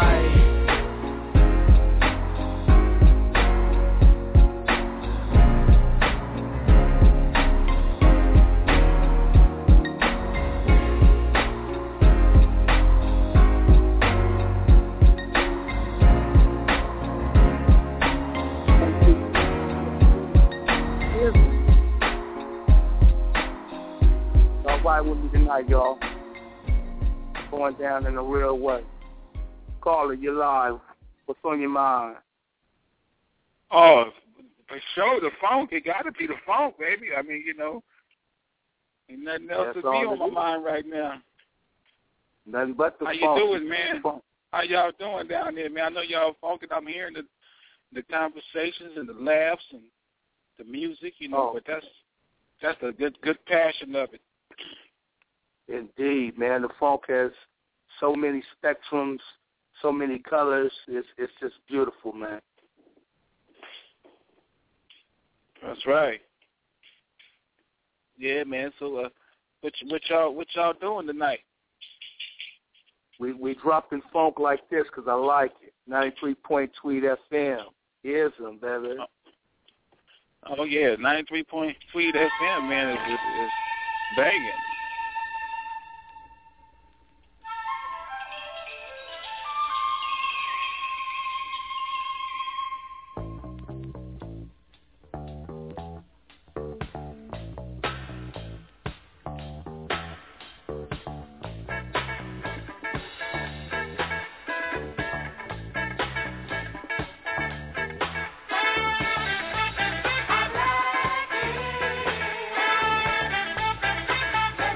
Ride with me tonight, y'all. Going down in a real way. Call it, you're live. What's on your mind? Oh, for sure, the funk. It got to be the funk, baby. I mean, you know, ain't nothing else to be on my mind right now. Nothing but the funk. How you doing, man? How y'all doing down there, man? I know y'all funking. I'm hearing the conversations and the laughs and the music, you know, but that's the good passion of it. Indeed, man. The funk has so many spectrums, so many colors. It's just beautiful, man. That's right. Yeah, man. So, what y'all doing tonight? We dropping funk like this because I like it. 93.3 FM. Here's them, baby. Oh yeah, 93.3 FM, man, is banging. I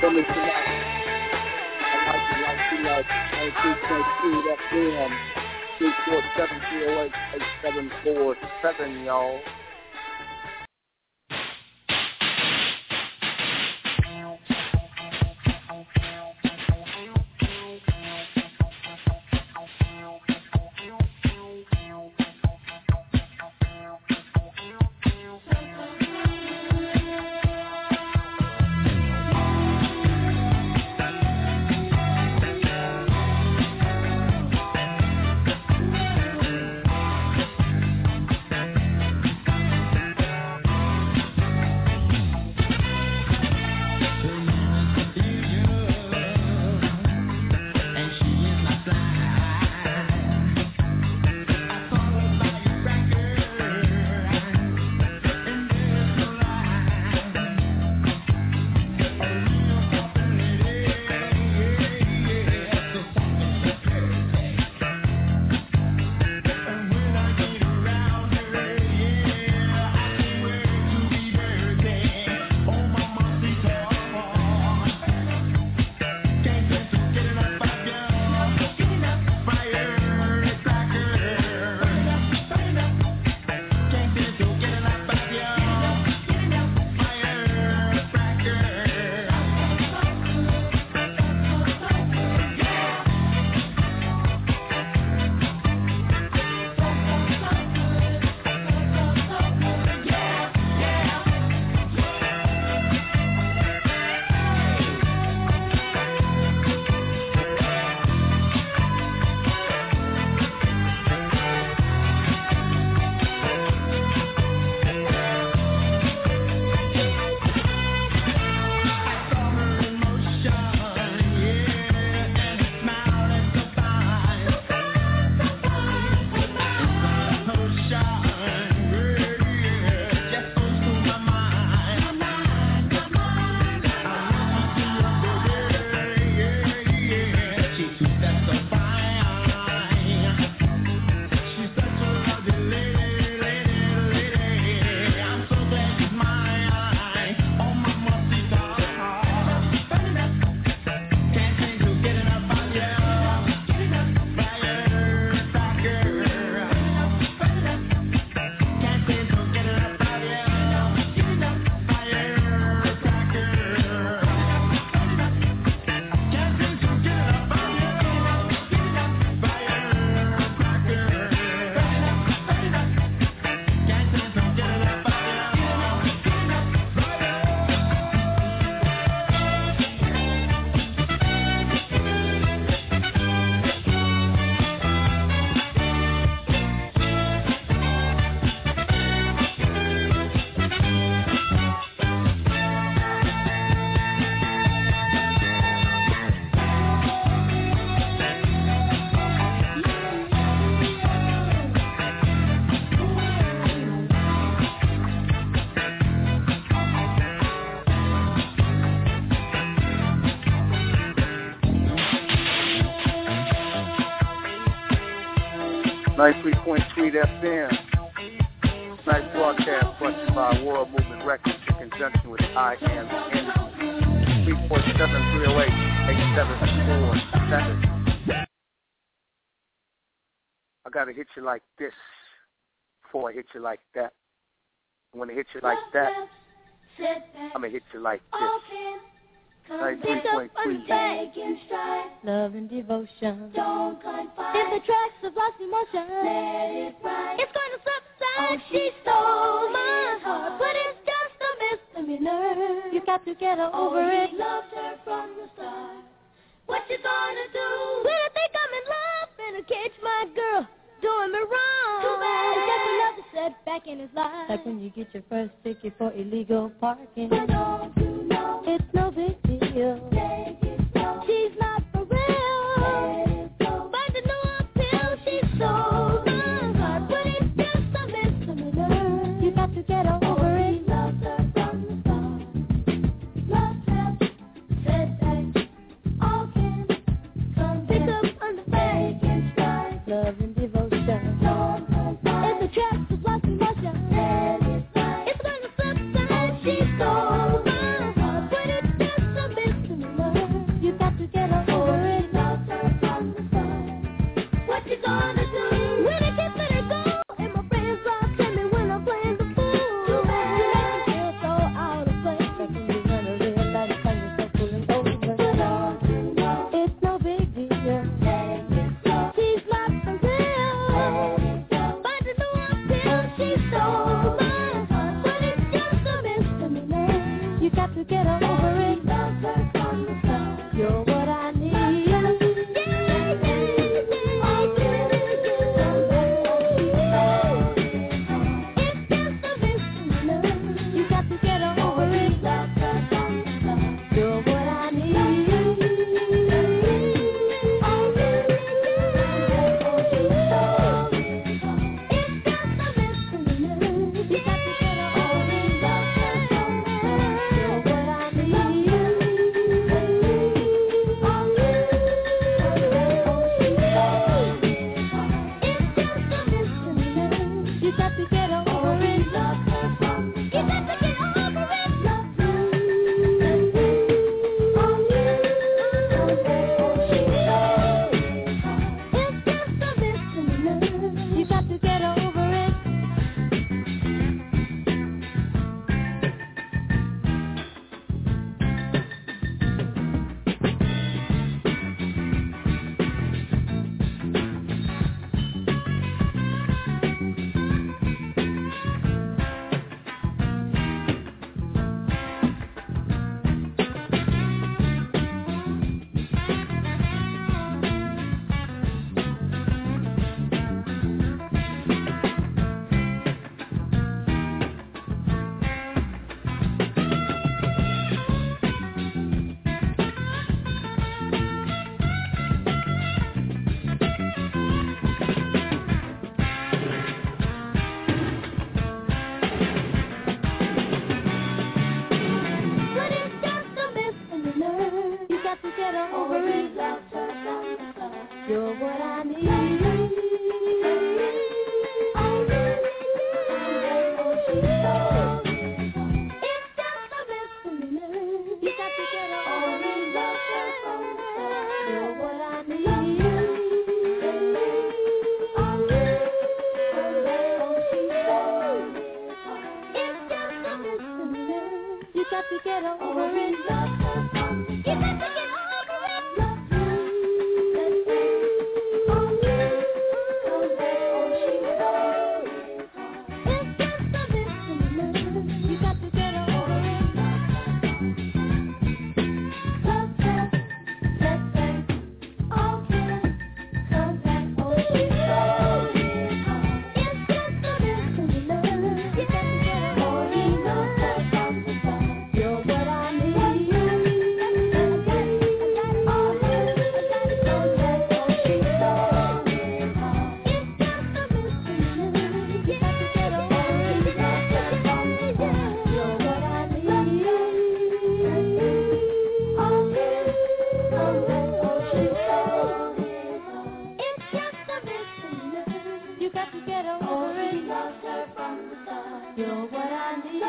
me tonight. I like you like you like 93.3 FM, 347-308-8747, y'all. FM. Tonight's broadcast brought to you by World Movement Records in conjunction with I Am Energy. 347-308-8747. I gotta hit you like this before I hit you like that. When I hit you like that, I'm gonna hit you like this. Love and devotion. Don't confide. In the tracks of lost emotion. Let it ride. It's going to subside. She stole my heart, but it's just a misdemeanor. You got to get her over it. Loved her from the start. What you gonna do? When I think I'm in love in a cage, my girl doing me wrong. Too bad. It's just another setback in his life. Like when you get your first ticket for illegal parking. You know, it's no big deal. She's not for real. But to no appeal, she's so hard. But it's just a misdemeanor. You got to get over it. Loved her from the start. Love trap, setback, all can come. Pick up on the fake and strike. Love and devotion. It's a trap to lost emotion. It's gonna subside. She's so hard. But it's just a misdemeanor. to get over it. He loves her from the start. You're what I need.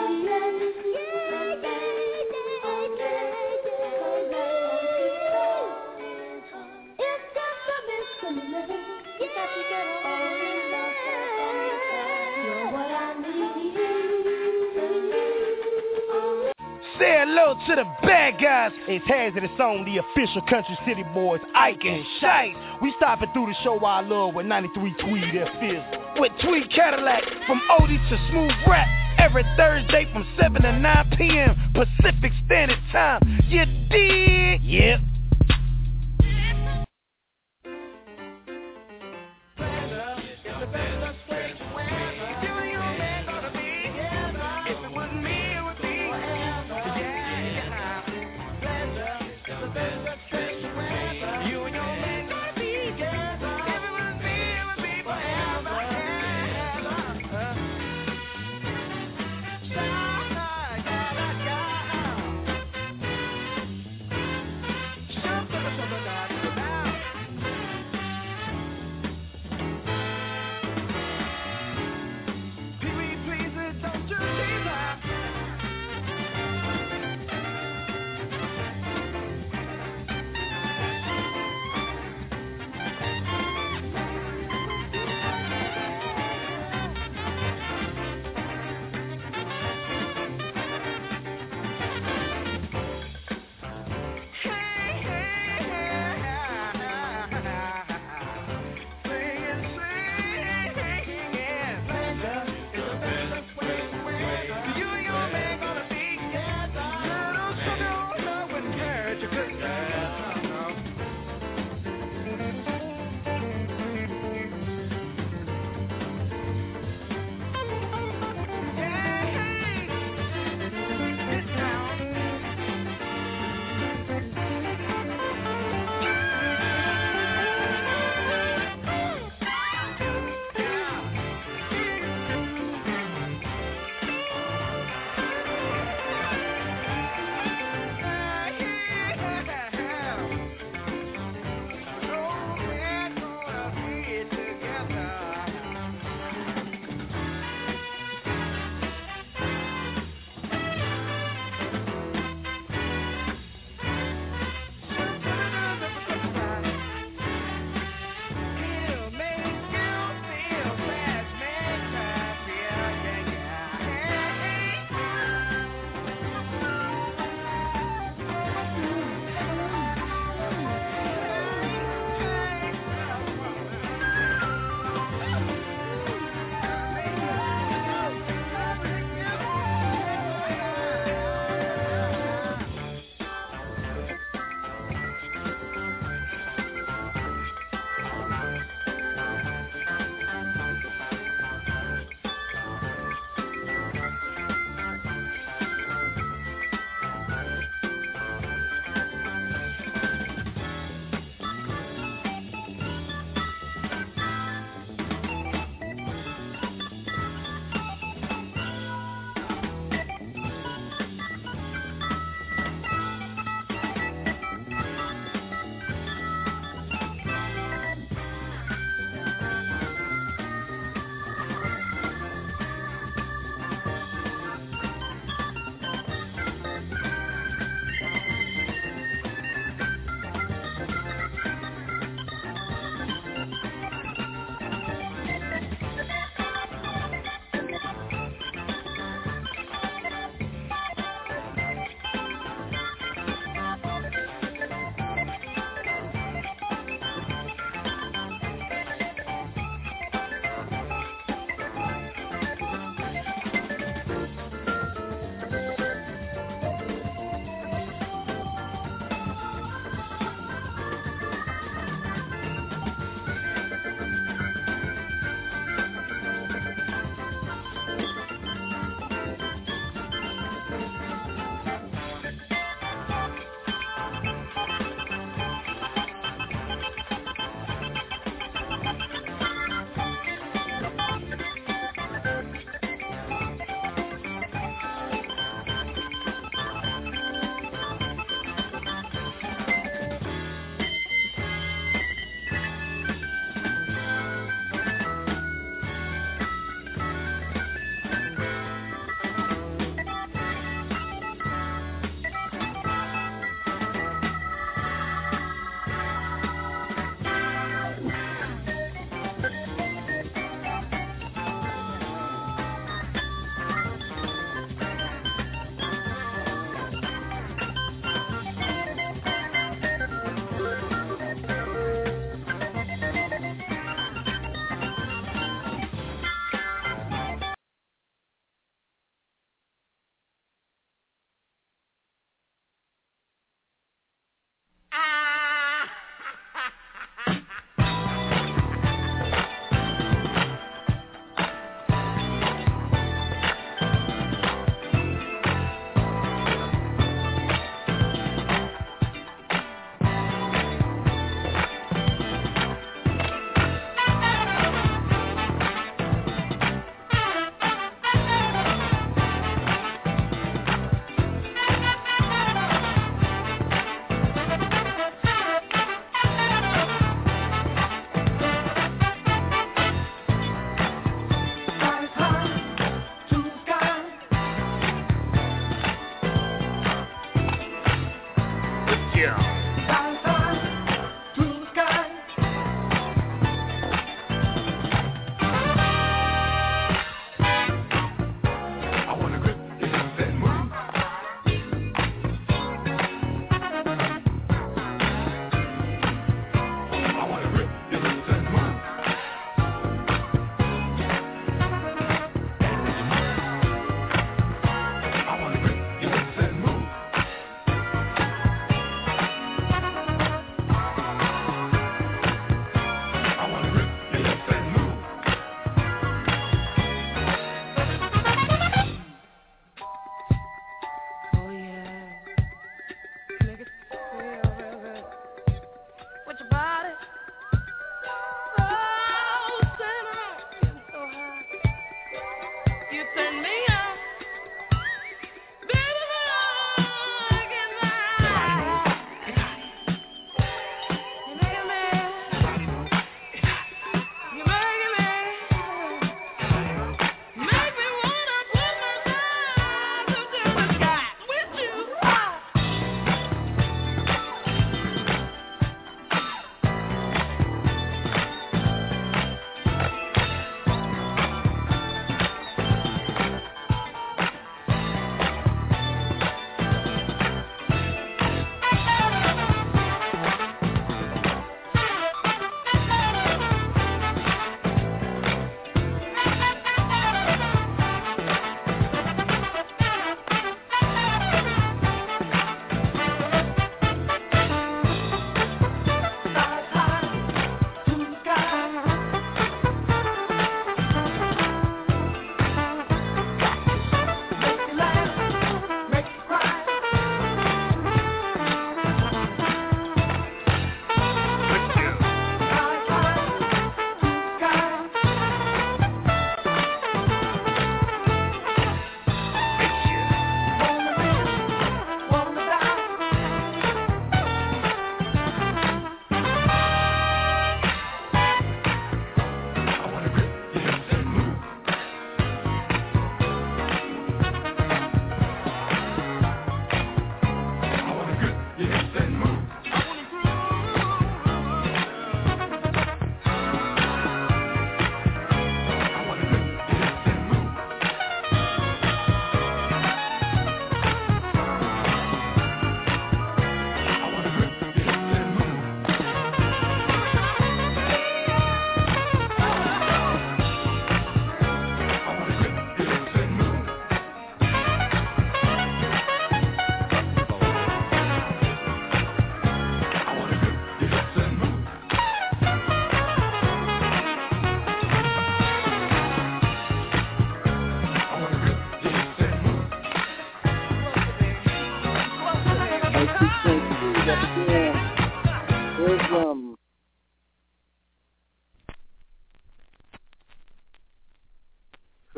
It's just a miscommunication. You got to get over it. He loves her from the start. You're what I need. Say hello to the bad guys. It's Hazard, it's on the official Country City Boys, Ike and Shice. We stopping through the show I love with 93 Tweed FM. With Tweed Cadillac, from oldie to smooth rap. Every Thursday from 7 to 9 p.m. Pacific Standard Time. You dig? Yep.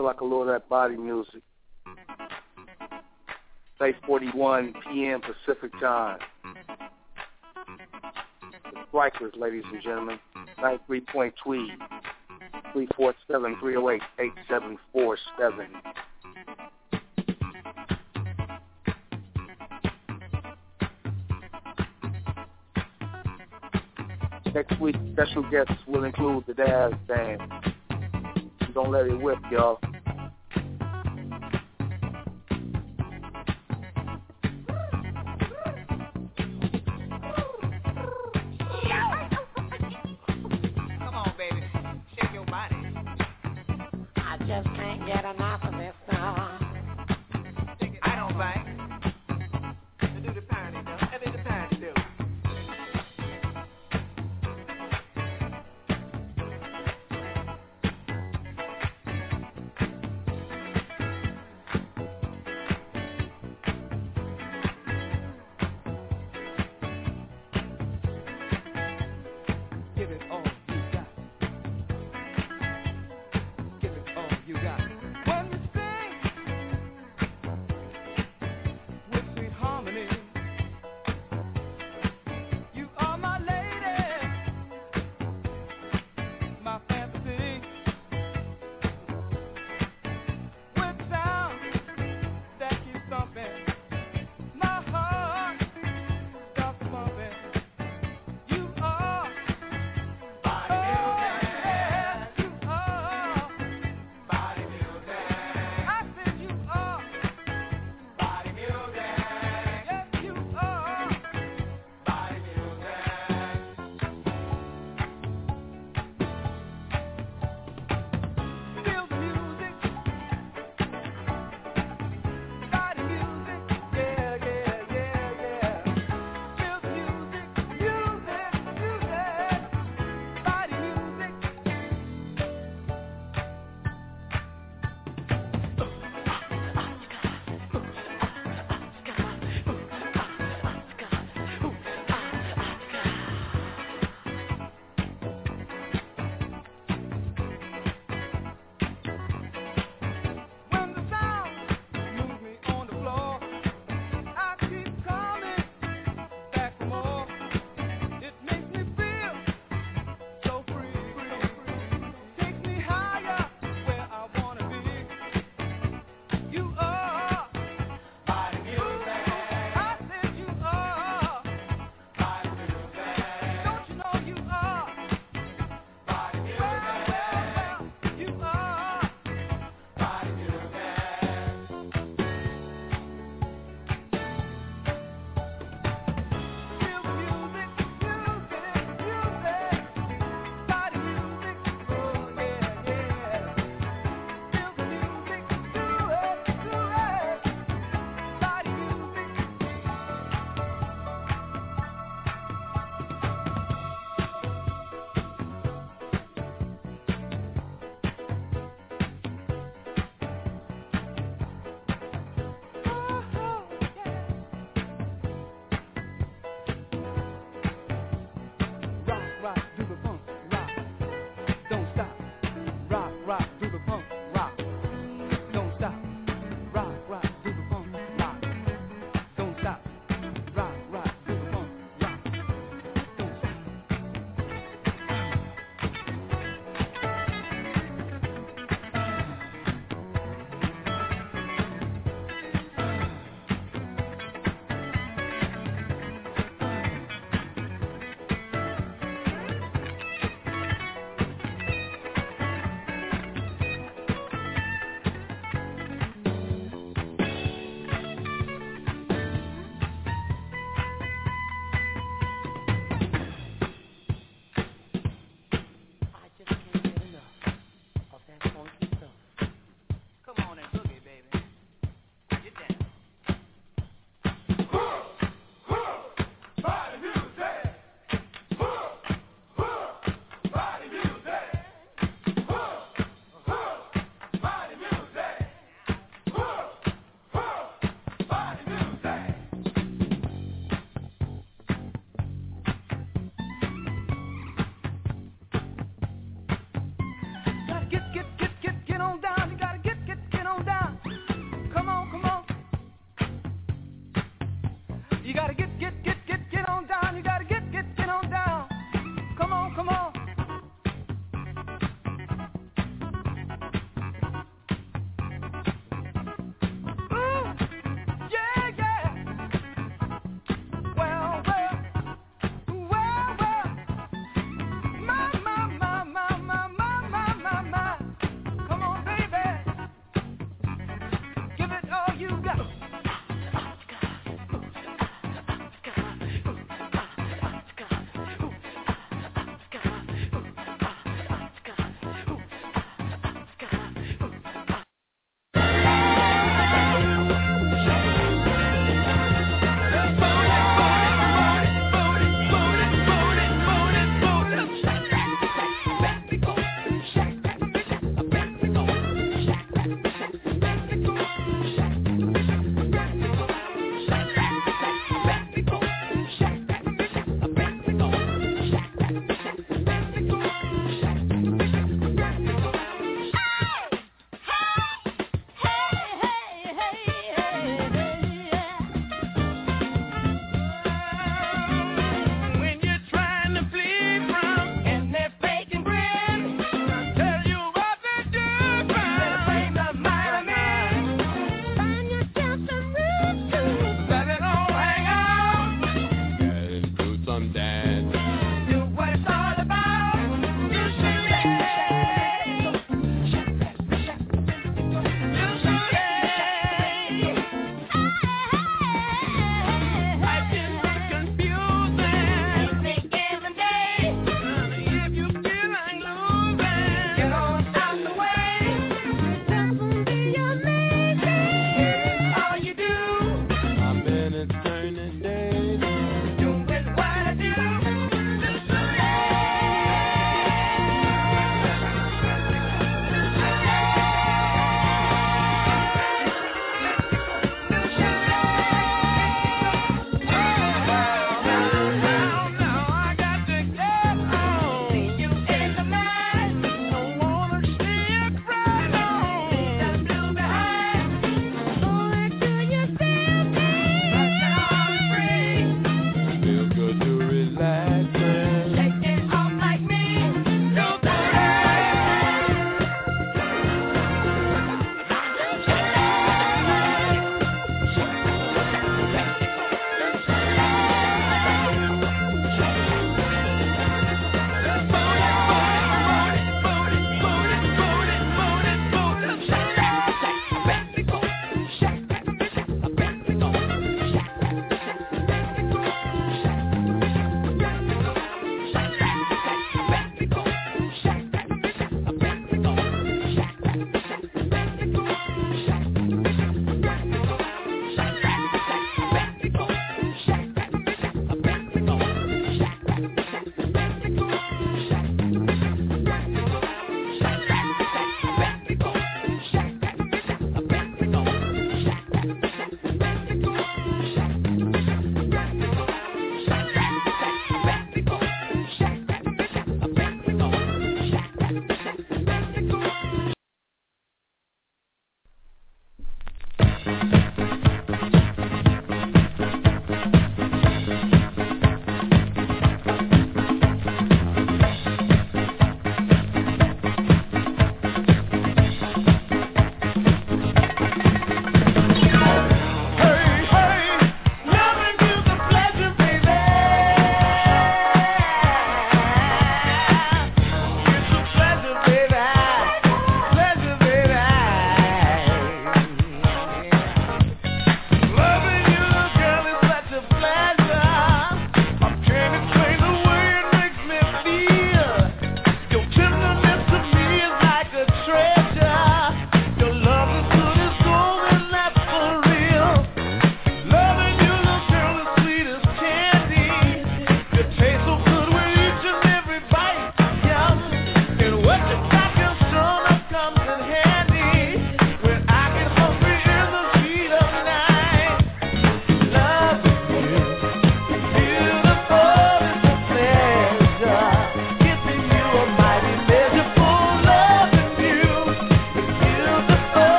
feel like a little of that body music. 8:41 p.m. Pacific time. The Strikers, ladies and gentlemen. 93 Tweed. 347-308-8747. Next week, special guests will include the Daz Band. Don't let it whip, y'all. Come on, baby. Shake your body. I just can't get enough of this song. I don't bite. Do the party, though. Let me do the party, though. Give it all you got. Give it all you got. When you sing with sweet harmony, you are my lady, my fantasy. With sound that keeps thumping, my heart stops pumping. You are body music. You are body music. I said you are body music. Yes, you are body music. Feel the music. Body music. Yeah, yeah, yeah, yeah. Feel the music. Music, music. Body music. When the sound moves me on the floor, I keep coming back for more. It makes me feel so free. Takes me higher where I wanna be. You are body music. I said you are body music. Don't you know you are body music? Well, you are body music. Feel the music, music, music. Body music, oh yeah, yeah. Feel the music, do it, do it. Body music. Rock, rock, do the pump, rock. Don't stop. Rock, rock, do the pump, rock. Don't stop. Rock, rock, do the pump, rock. Don't stop. Rock, rock, do the pump, rock. Don't stop.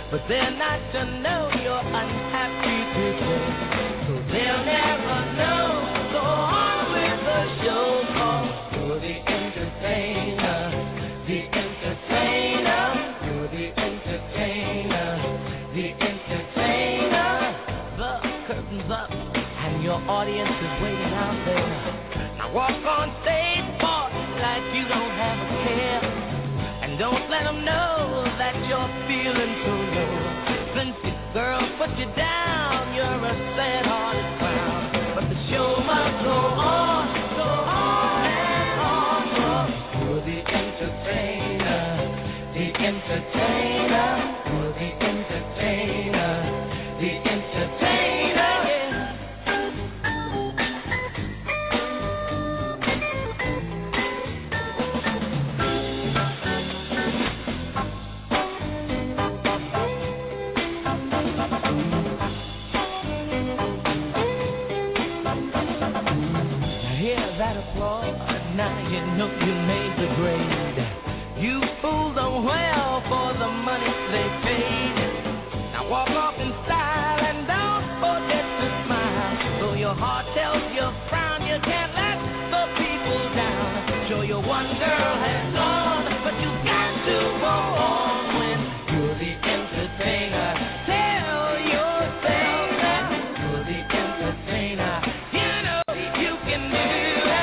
but they're not to know you're unhappy today. So they'll never know. Go on with the show called You're the Entertainer. The Entertainer. You're the Entertainer. The Entertainer. The curtain's up and your audience is waiting out there. Now walk on stage, party like you don't have a care. And don't let them know that you're feeling so low. Since the girls put you down, you're a sad-hearted clown. But the show must go on and on. You're the entertainer, the entertainer. You're the entertainer, the entertainer. Now you know you made the grade. You fooled them well for the money they paid. Now walk off in style and don't forget to smile. Though your heart tells you frown, you can't let the people down. Sure, your one girl has gone, but you got to go on when you're the entertainer. Tell yourself that you're the entertainer. You know you can do it.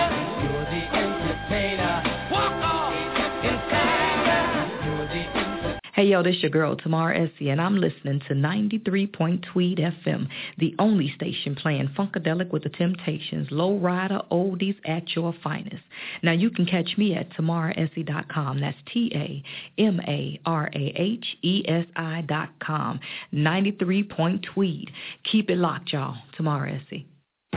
Hey yo, this your girl Tamara Essie, and I'm listening to 93.2 FM, the only station playing Funkadelic with the Temptations, low rider oldies at your finest. Now you can catch me at tamaraessie.com. That's TAMARAHESI.com. 93.2. Keep it locked, y'all. Tamara Essie.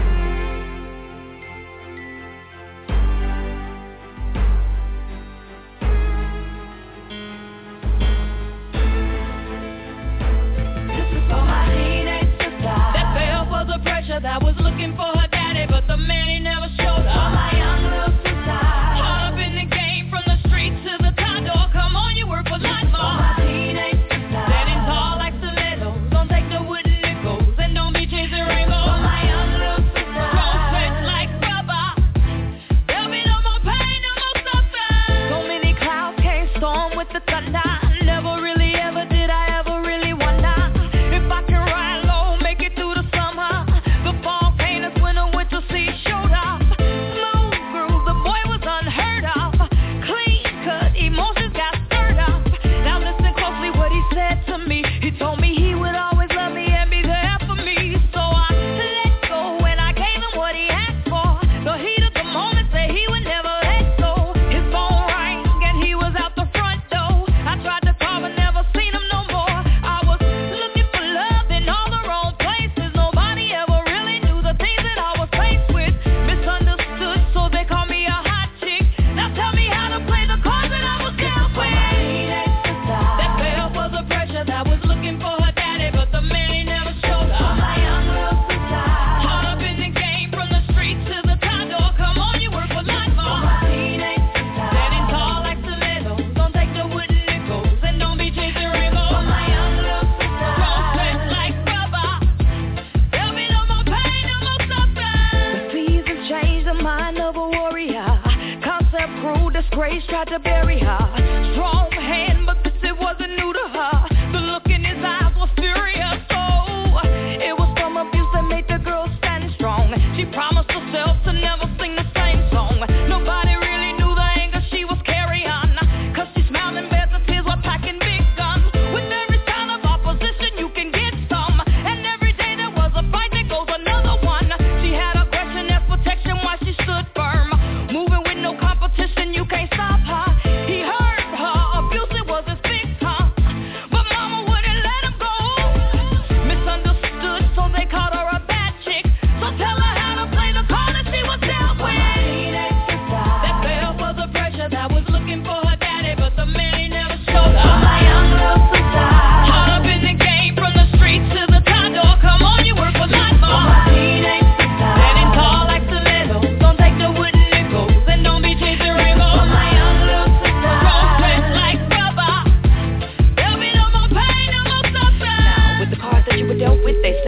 That was looking for her daddy, but the man he never showed up. Oh, my young little sister, caught up in the game from the street to the condo. Come on, you work for life, oh, my teenage sister, standing tall like stilettos. Don't take the wooden nickels and don't be chasing rainbows. Oh, my young little sister, don't sweat like rubber. There'll be no more pain, no more suffering. So many clouds can't storm with the thunder. Never really ever did I ever really wonder if I can ride low, make it through the summer. Showed up, smooth groove, the boy was unheard of. Clean cut, emotions got stirred up. Now listen closely what he said to me. He told me he would always love me and be there for me. So I let go and I gave him what he asked for. The heat of the moment said he would never let go. His phone rang and he was out the front door. I tried to call but never seen him no more. I was looking for love in all the wrong places. Nobody ever really knew the things that I was faced with. Misunderstood, so they call me a hot chick. Now tell me how to play the cards that I was dealt with. That fell for the pressure that was looking for her daddy, but the man he never showed up. My young little sister, caught up in the game from the street to the condo. Come on, you work for life, oh, my teenage sister, standing tall like stilettos. Don't take the wooden nickels and don't be chasing rainbows. My young little sister, don't sweat like rubber. There'll be no more pain, no more suffering. The seasons changed the mind of a warrior. Concept grew, disgrace tried to bury her. Strong hand, but this it wasn't new to her. The look in his eyes was furious. Oh, it was some abuse that made the girl stand strong. She promised herself to never sing the same song. Nobody really knew the anger she was carrying, 'cause she smiled and bears the tears while packing big guns. With every sign of opposition you can get some, and every day there was a fight, there goes another one. She had aggression as protection while she stood firm, moving with no competition, you can't stop her. He hurt her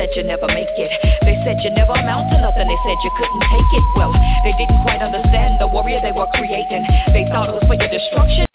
said you never make it. They said you never amount to nothing. They said you couldn't take it. Well, they didn't quite understand the warrior they were creating. They thought it was for your destruction.